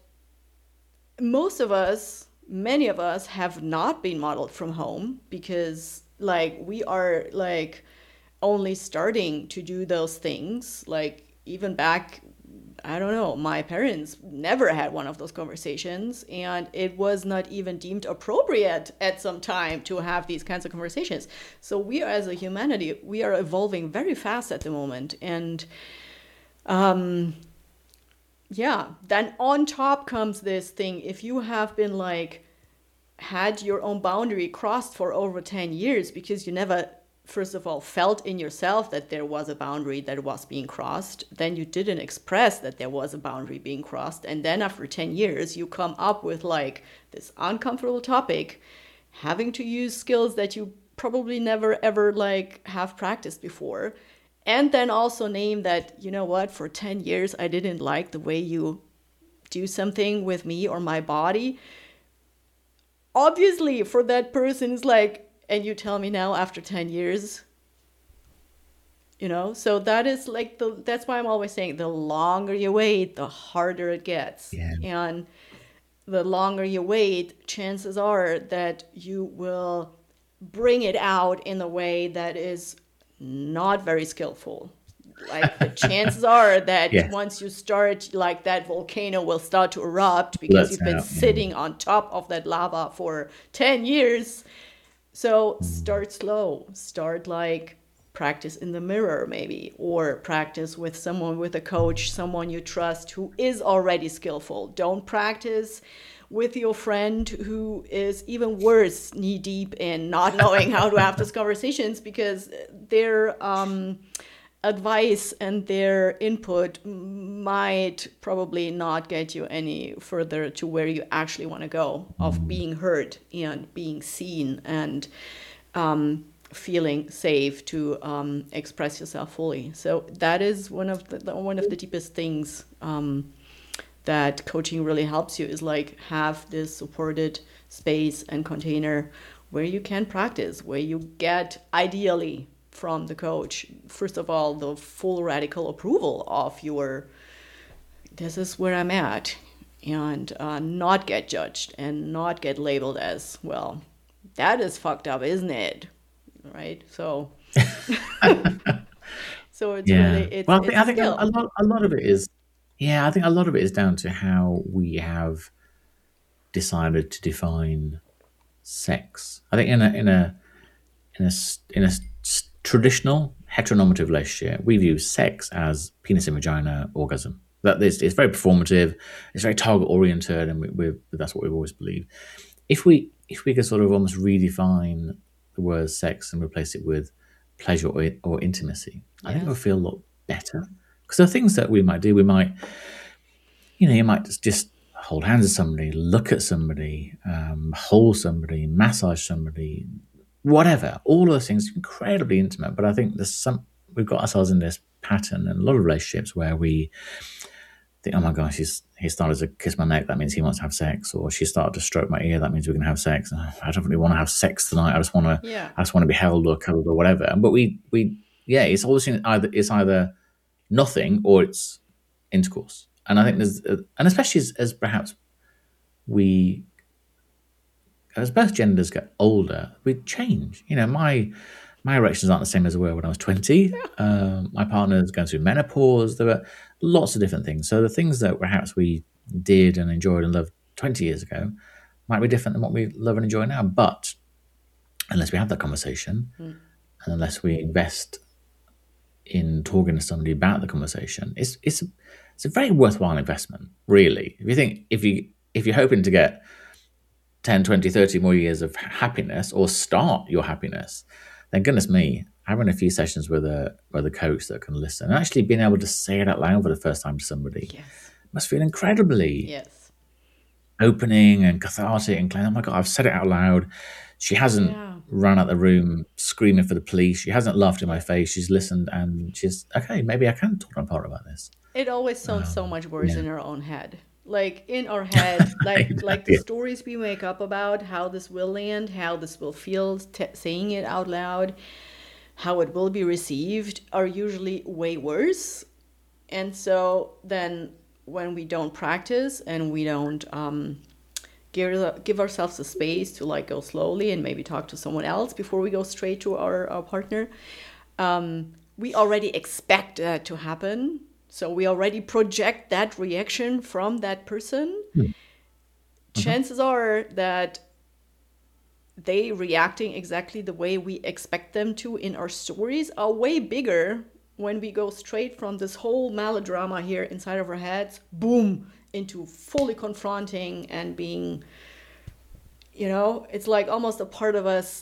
many of us have not been modeled from home, because like we are like only starting to do those things. Like even back, I don't know, my parents never had one of those conversations, and it was not even deemed appropriate at some time to have these kinds of conversations. So we as a humanity, we are evolving very fast at the moment. And then on top comes this thing. If you have been like had your own boundary crossed for over 10 years because you never, first of all, felt in yourself that there was a boundary that was being crossed, then you didn't express that there was a boundary being crossed, and then after 10 years you come up with like this uncomfortable topic, having to use skills that you probably never ever like have practiced before, and then also name that, you know what, for 10 years I didn't like the way you do something with me or my body. Obviously for that person is like, and you tell me now after 10 years, so that is like that's why I'm always saying the longer you wait, the harder it gets. Yeah. And the longer you wait, chances are that you will bring it out in a way that is not very skillful. Like the chances are that once you start, like that volcano will start to erupt because you've been sitting on top of that lava for 10 years. So start slow. Start like practice in the mirror maybe, or practice with someone, with a coach, someone you trust who is already skillful. Don't practice with your friend who is even worse, knee deep in not knowing how to have those conversations, because their advice and their input might probably not get you any further to where you actually want to go, of being heard and being seen and feeling safe to express yourself fully. So that is one of the deepest things that coaching really helps you, is like have this supported space and container where you can practice, where you get, ideally from the coach, first of all, the full radical approval of this is where I'm at, and not get judged and not get labeled as, well, that is fucked up, isn't it? Right? So so it's really, I think a lot of it is, I think a lot of it is down to how we have decided to define sex. I think in a traditional heteronormative relationship, we view sex as penis and vagina orgasm. That it's very performative, it's very target oriented, and that's what we've always believed. If we could sort of almost redefine the word sex and replace it with pleasure or intimacy, I think we'll feel a lot better. Because there are things that we might do. We might, you might just hold hands with somebody, look at somebody, hold somebody, massage somebody, whatever. All those things are incredibly intimate. But I think we've got ourselves in this pattern in a lot of relationships where we think, oh my gosh, he started to kiss my neck, that means he wants to have sex, or she started to stroke my ear, that means we're going to have sex. I don't really want to have sex tonight. I just want to be held or cuddled or whatever. But it's always either nothing or it's intercourse. And I think and especially as perhaps as both genders get older, we change. My erections aren't the same as they were when I was 20. My partner's going through menopause. There were lots of different things. So the things that perhaps we did and enjoyed and loved 20 years ago might be different than what we love and enjoy now. But unless we have that conversation, and unless we invest in talking to somebody about the conversation, it's a very worthwhile investment, really. If you're hoping to get 10, 20, 30 more years of happiness or start your happiness, then goodness me, having a few sessions with a coach that can listen and actually being able to say it out loud for the first time to somebody must feel incredibly opening and cathartic and oh my God, I've said it out loud. She hasn't run out the room screaming for the police. She hasn't laughed in my face. She's listened and she's, okay, maybe I can talk to my partner about this. It always sounds so much worse in our own head. Like in our head, like the stories we make up about how this will land, how this will feel, saying it out loud, how it will be received are usually way worse. And so then when we don't practice and we don't give ourselves the space to like go slowly and maybe talk to someone else before we go straight to our partner, we already expect that to happen. So we already project that reaction from that person. Chances are that they reacting exactly the way we expect them to in our stories are way bigger when we go straight from this whole melodrama here inside of our heads, boom, into fully confronting and being, it's like almost a part of us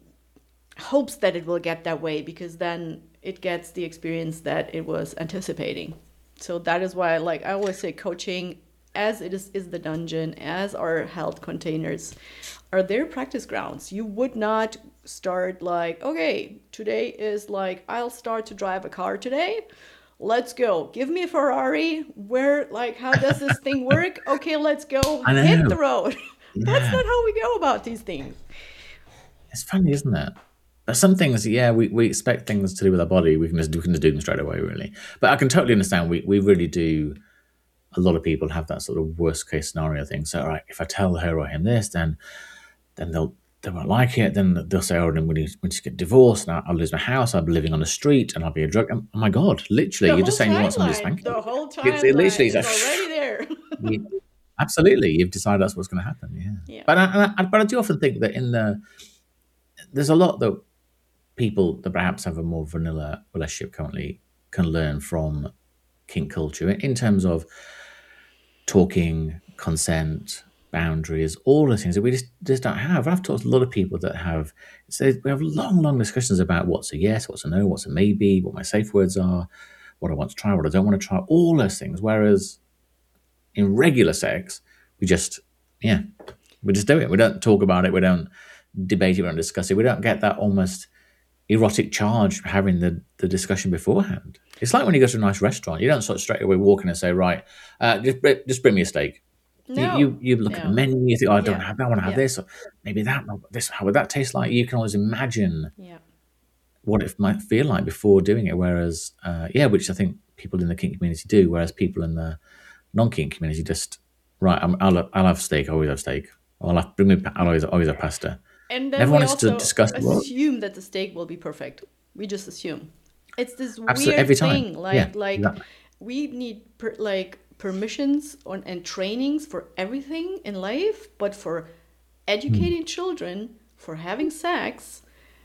hopes that it will get that way because then it gets the experience that it was anticipating. So that is why, I always say coaching, as it is the dungeon, as our health containers, are their practice grounds. You would not start okay, today is I'll start to drive a car today. Let's go. Give me a Ferrari. Where, how does this thing work? Okay, let's go. Hit the road. That's not how we go about these things. It's funny, isn't it? Some things, we expect things to do with our body. We can just do them straight away, really. But I can totally understand. We really do. A lot of people have that sort of worst case scenario thing. So, all right, if I tell her or him this, then they won't like it. Then they'll say, oh, then when you get divorced, and I'll lose my house. I'll be living on the street, and I'll be a drug. Oh my God! Literally, you're just saying you want somebody to spank you. The whole time, it's already there. Absolutely, you've decided that's what's going to happen. Yeah. But I do often think that there's a lot that people that perhaps have a more vanilla relationship currently can learn from kink culture in terms of talking, consent, boundaries, all the things that we just don't have. I've talked to a lot of people that we have long discussions about what's a yes, what's a no, what's a maybe, what my safe words are, what I want to try, what I don't want to try, all those things. Whereas in regular sex, we just do it. We don't talk about it. We don't debate it. We don't discuss it. We don't get that almost erotic charge having the discussion beforehand. It's like when you go to a nice restaurant, you don't sort of straight away walk in and say, right, just bring me a steak. No, you look at the menu, you think, I want to have this, or maybe that, this, how would that taste like? You can always imagine what it might feel like before doing it. Whereas, which I think people in the kink community do, whereas people in the non-kink community just, right, I'll have steak, I'll always have steak. I'll always have pasta. And then everyone we also assume that the steak will be perfect. We just assume. It's this weird every time. Thing. Exactly. We need permissions and trainings for everything in life, but for educating children, for having sex,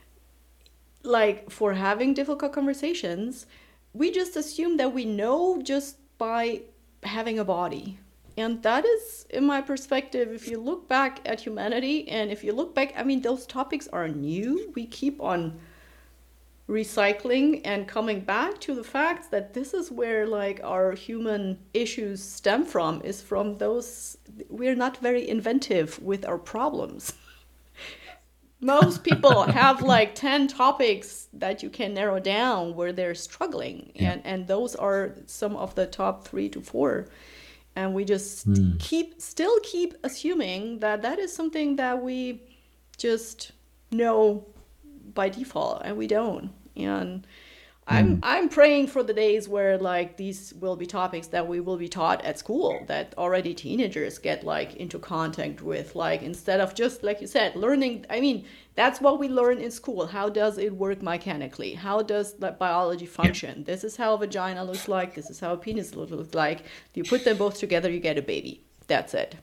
for having difficult conversations, we just assume that we know just by having a body. And that is, in my perspective, if you look back at humanity, and if you look back, those topics are new. We keep on recycling and coming back to the facts that this is where our human issues stem from, is from those, we're not very inventive with our problems. Most people have 10 topics that you can narrow down where they're struggling. And those are some of the top 3 to 4. And we just still keep assuming that that is something that we just know by default, and we don't. And I'm praying for the days where like these will be topics that we will be taught at school, that already teenagers get like into contact with, like, instead of just like you said, learning. I mean, that's what we learn in school. How does it work mechanically? How does the biology function? This is how a vagina looks like. This is how a penis looks like. You put them both together, you get a baby. That's it.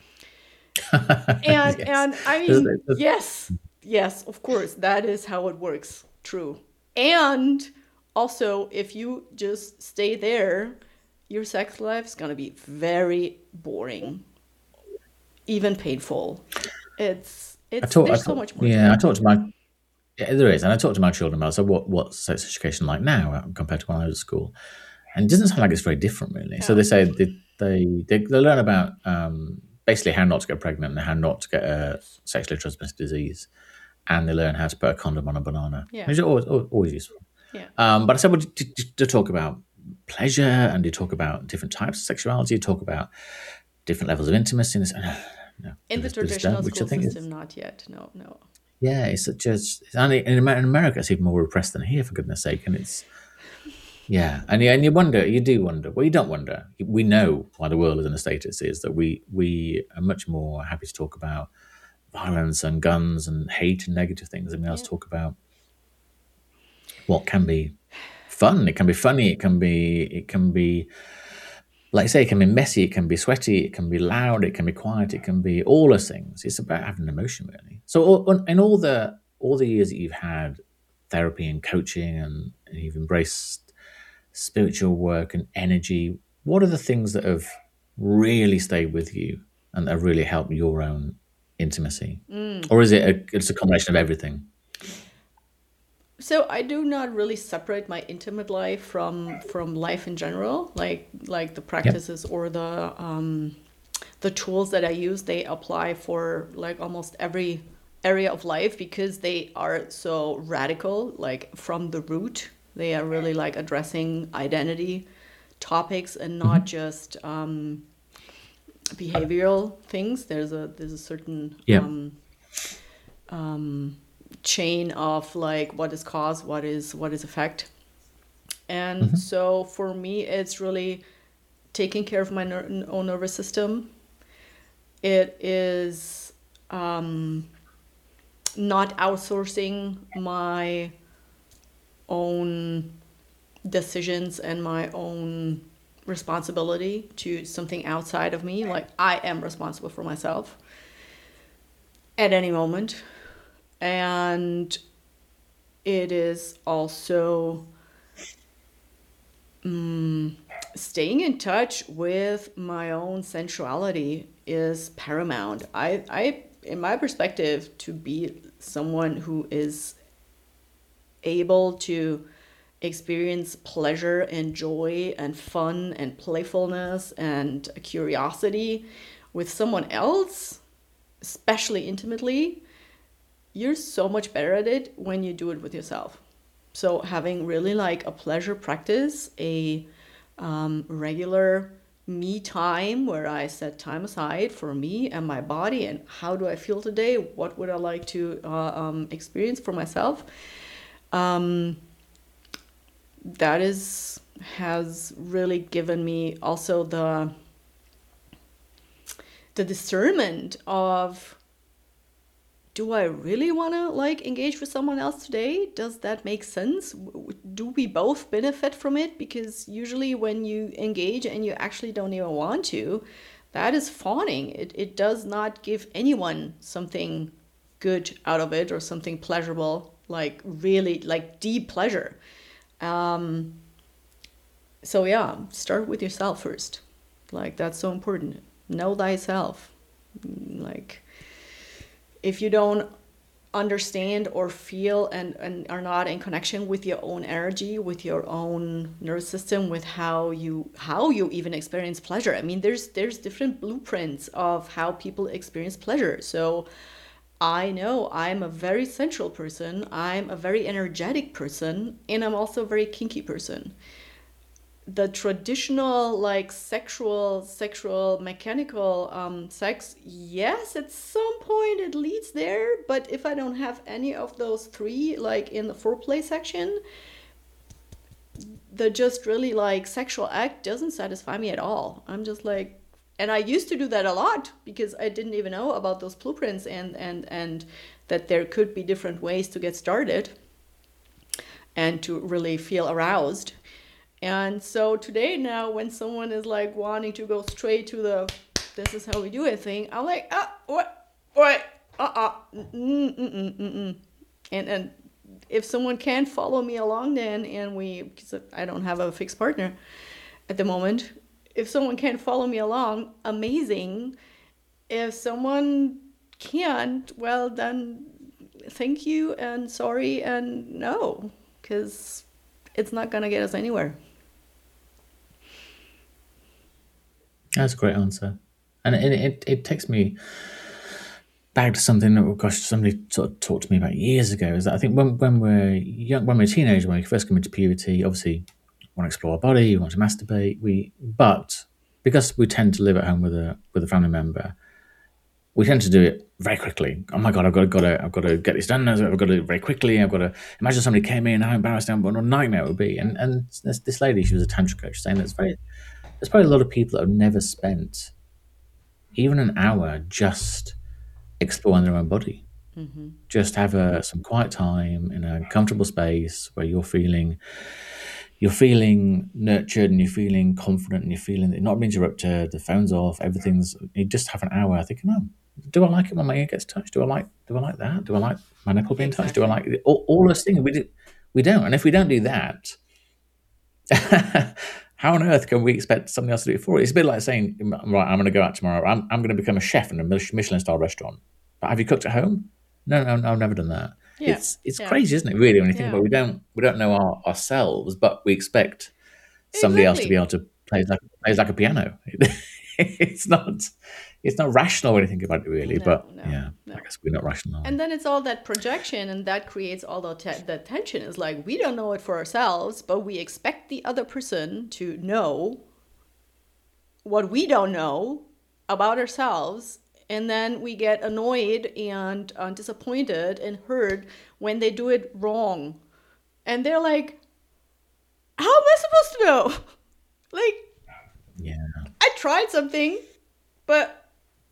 And Yes. and I mean, yes, of course, that is how it works. True. And also, if you just stay there, your sex life is gonna be very boring, even painful. There's so much more to Yeah, I it. talk to my there is, and I talk to my children about, so what's sex education like now compared to when I was at school, and it doesn't sound like it's very different really. So Yeah. they say they learn about basically how not to get pregnant and how not to get a sexually transmitted disease, and they learn how to put a condom on a banana, Yeah. which is always useful. Yeah. But I said, well, to talk about pleasure, and you talk about different types of sexuality, you talk about different levels of intimacy, and no, In the bit of traditional which I school think is, system, not yet. No, no. yeah, it's just, in America, it's even more repressed than here, for goodness sake. And it's, yeah. And you do wonder. Well, you don't wonder. We know why the world is in the state it is, that we are much more happy to talk about violence and guns and hate and negative things than we are to talk about what can be fun. It can be funny. It can be, like I say, it can be messy, it can be sweaty, it can be loud, it can be quiet, it can be all those things. It's about having emotion, really. So, in all the years that you've had therapy and coaching, and you've embraced spiritual work and energy, what are the things that have really stayed with you and that have really helped your own intimacy? Or is it's a combination of everything? So I do not really separate my intimate life from life in general, like the Yep. practices or the tools that I use. They apply for like almost every area of life because they are so radical, like from the root. They are really like addressing identity topics and not just behavioral things. There's a certain Yep. chain of like what is cause, what is effect. And so for me, it's really taking care of my own nervous system. It is not outsourcing my own decisions and my own responsibility to something outside of me. Like, I am responsible for myself at any moment. And it is also staying in touch with my own sensuality is paramount. I in my perspective, to be someone who is able to experience pleasure and joy and fun and playfulness and curiosity with someone else, especially intimately, you're so much better at it when you do it with yourself. So having really like a pleasure practice, a regular me time where I set time aside for me and my body and how do I feel today? What would I like to experience for myself? That has really given me also the discernment of, do I really want to like engage with someone else today? Does that make sense? Do we both benefit from it? Because usually when you engage and you actually don't even want to, that is fawning. It does not give anyone something good out of it or something pleasurable, like really like deep pleasure. So yeah, start with yourself first. Like, that's so important. Know thyself. Like, if you don't understand or feel and are not in connection with your own energy, with your own nervous system, with how you even experience pleasure. I mean, there's different blueprints of how people experience pleasure. So I know I'm a very sensual person, I'm a very energetic person, and I'm also a very kinky person. the traditional like sexual mechanical sex, yes, at some point it leads there, but if I don't have any of those three like in the foreplay section, the just really like sexual act doesn't satisfy me at all. I'm just like, and I used to do that a lot because I didn't even know about those blueprints and that there could be different ways to get started and to really feel aroused. And so today now when someone is like wanting to go straight to the this is how we do it thing, I'm like, what, and if someone can follow me along then, and because I don't have a fixed partner at the moment, if someone can follow me along, amazing. If someone can't, well then thank you and sorry and no, because it's not gonna get us anywhere. That's a great answer. And it takes me back to something that, somebody sort of talked to me about years ago, is that I think when we're young, when we're teenagers, when we first come into puberty, obviously we want to explore our body, we want to masturbate, but because we tend to live at home with a family member, we tend to do it very quickly. Oh my God, I've got to get this done. I've got to do it very quickly. I've got to imagine somebody came in, how embarrassed what a nightmare it would be. And this lady, she was a tantra coach, saying there's probably a lot of people that have never spent even an hour just exploring their own body. Mm-hmm. Just have some quiet time in a comfortable space where you're feeling nurtured and you're feeling confident and you're feeling not being interrupted. The phone's off. You just have an hour thinking, oh, do I like it when my ear gets touched? Do I like that? Do I like my nipple being touched? Do I like all those things? We don't. And if we don't do that, how on earth can we expect somebody else to do it for us? It's a bit like saying, right, I'm going to go out tomorrow. I'm going to become a chef in a Michelin-star restaurant. But have you cooked at home? No, I've never done that. Yeah. It's crazy, isn't it? Really, when you think about it, we don't know ourselves, but we expect somebody else to be able to play like a piano. It's not rational when you think about it, really. I guess we're not rational. And then it's all that projection, and that creates all the tension. Is like we don't know it for ourselves, but we expect the other person to know what we don't know about ourselves. And then we get annoyed and disappointed and hurt when they do it wrong. And they're like, how am I supposed to know? Like, yeah, I tried something, but,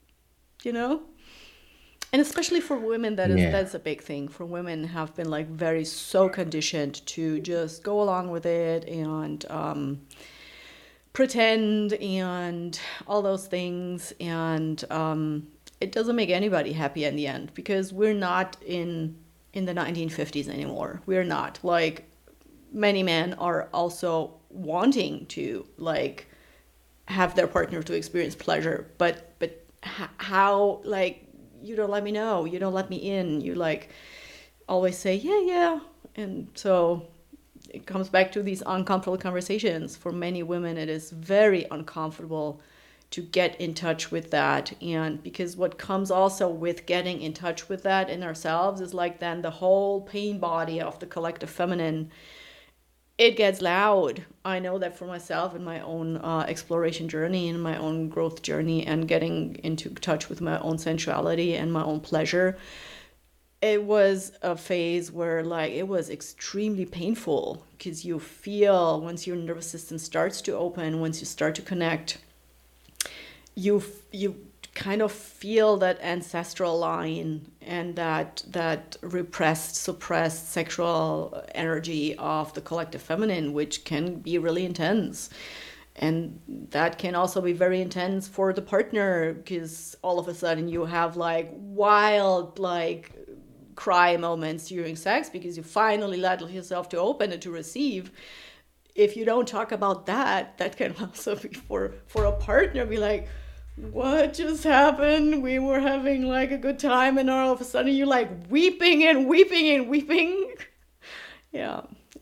and especially for women, that's a big thing. For women have been like so conditioned to just go along with it and pretend and all those things, and it doesn't make anybody happy in the end, because we're not in the 1950s anymore. We're not. Like, many men are also wanting to like have their partner to experience pleasure, but how, like, you don't let me know, you don't let me in, you like always say yeah, and so it comes back to these uncomfortable conversations. For many women, it is very uncomfortable to get in touch with that. And because what comes also with getting in touch with that in ourselves is like then the whole pain body of the collective feminine, it gets loud. I know that for myself in my own exploration journey and my own growth journey and getting into touch with my own sensuality and my own pleasure, it was a phase where like it was extremely painful, because you feel, once your nervous system starts to open, once you start to connect, you kind of feel that ancestral line and that repressed, suppressed sexual energy of the collective feminine, which can be really intense. And that can also be very intense for the partner, because all of a sudden you have like wild, like, cry moments during sex because you finally let yourself to open and to receive. If you don't talk about that, that can also be for a partner, be like, what just happened? We were having like a good time and all of a sudden you're like weeping and weeping and weeping. Yeah,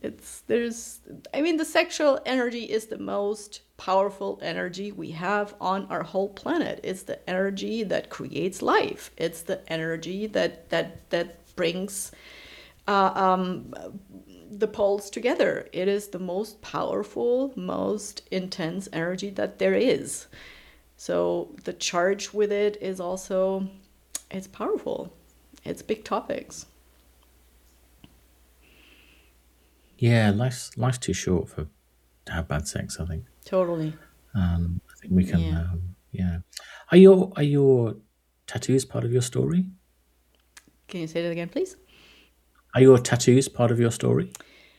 the sexual energy is the most powerful energy we have on our whole planet. It's the energy that creates life. It's the energy that brings the poles together. It is the most powerful, most intense energy that there is. So the charge with it is also, it's powerful. It's big topics. Yeah, life's too short to have bad sex, I think. Totally. I think we can. Yeah. Yeah. Are your tattoos part of your story? Can you say that again, please? Are your tattoos part of your story?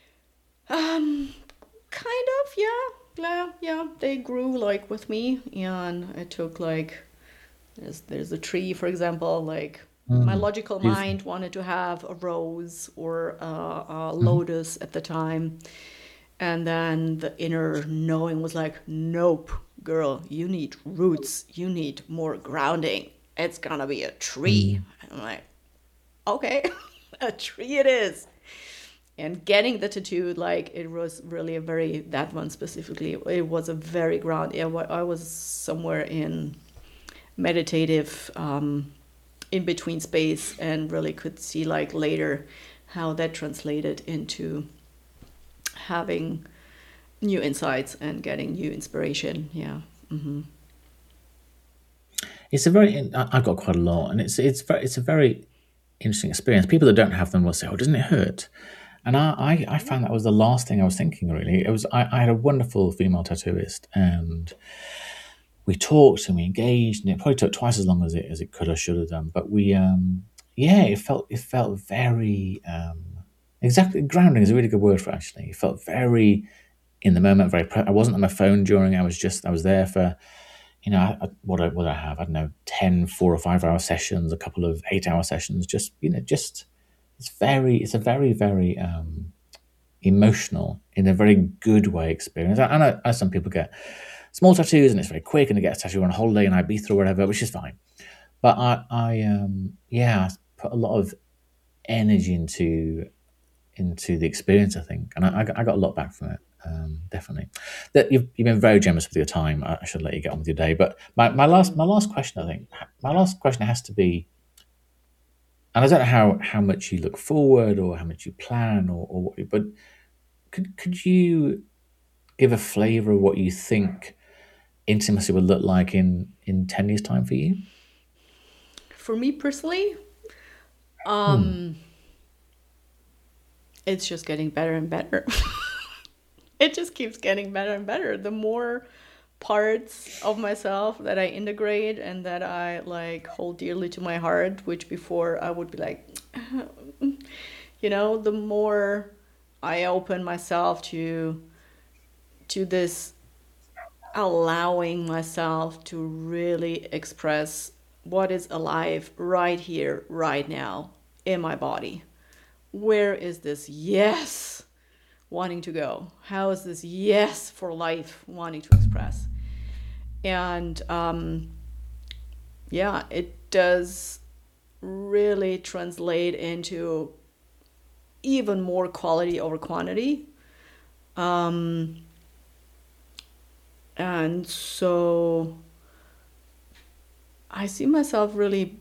Kind of, yeah. They grew like with me, and it took like there's a tree, for example. Like my logical Beautiful. mind wanted to have a rose or a Mhm. lotus at the time, and then the inner knowing was like, nope, girl, you need roots. You need more grounding. It's gonna be a tree. Mm. And I'm like, okay, a tree it is. And getting the tattoo, like it was really a very, that one specifically, it was a very ground. Yeah, I was somewhere in meditative, in between space, and really could see like later how that translated into having new insights and getting new inspiration. Yeah. It's a very. I've got quite a lot, and it's a very interesting experience. People that don't have them will say, "Oh, doesn't it hurt?" And I found that was the last thing I was thinking. Really, it was. I had a wonderful female tattooist, and we talked and we engaged, and it probably took twice as long as it could or should have done. But we, yeah, it felt very exactly. Grounding is a really good word for it, actually. It felt very in the moment. I wasn't on my phone during. I was there for. What I have, I don't know, 10 4 or 5 hour sessions, a couple of 8 hour sessions, just it's a very, very emotional in a very good way experience. I know some people get small tattoos and it's very quick and they get a tattoo on holiday in Ibiza or whatever, which is fine. But I put a lot of energy into the experience, I think, and I got a lot back from it. Definitely, that you've been very generous with your time. I should let you get on with your day. But my last question, I think, my last question has to be, and I don't know how much you look forward or how much you plan or what, but could you give a flavour of what you think intimacy would look like in 10 years' time for you? For me personally, Hmm. it's just getting better and better. It just keeps getting better and better. The more parts of myself that I integrate and that I like hold dearly to my heart, which before I would be like, the more I open myself to this, allowing myself to really express what is alive right here, right now in my body. Where is this yes wanting to go? How is this yes for life wanting to express? And yeah, it does really translate into even more quality over quantity. And so I see myself really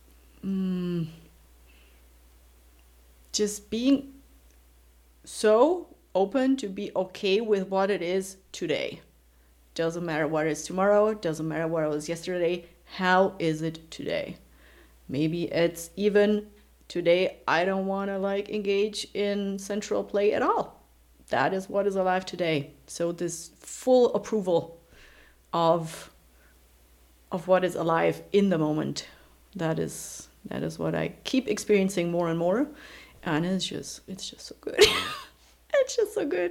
just being so open to be okay with what it is today. Doesn't matter what it is tomorrow, doesn't matter what it was yesterday. How is it today? Maybe it's even today I don't want to like engage in sensual play at all. That is what is alive today. So this full approval of what is alive in the moment. That is what I keep experiencing more and more, and it's just so good. It's just so good.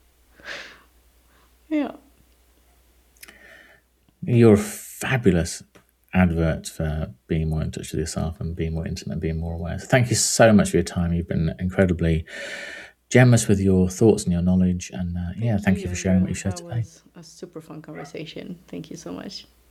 Yeah. You're a fabulous advert for being more in touch with yourself and being more intimate and being more aware. So thank you so much for your time. You've been incredibly generous with your thoughts and your knowledge. And yeah, thank you for sharing what Andrew. you shared That today. was a super fun conversation. Thank you so much.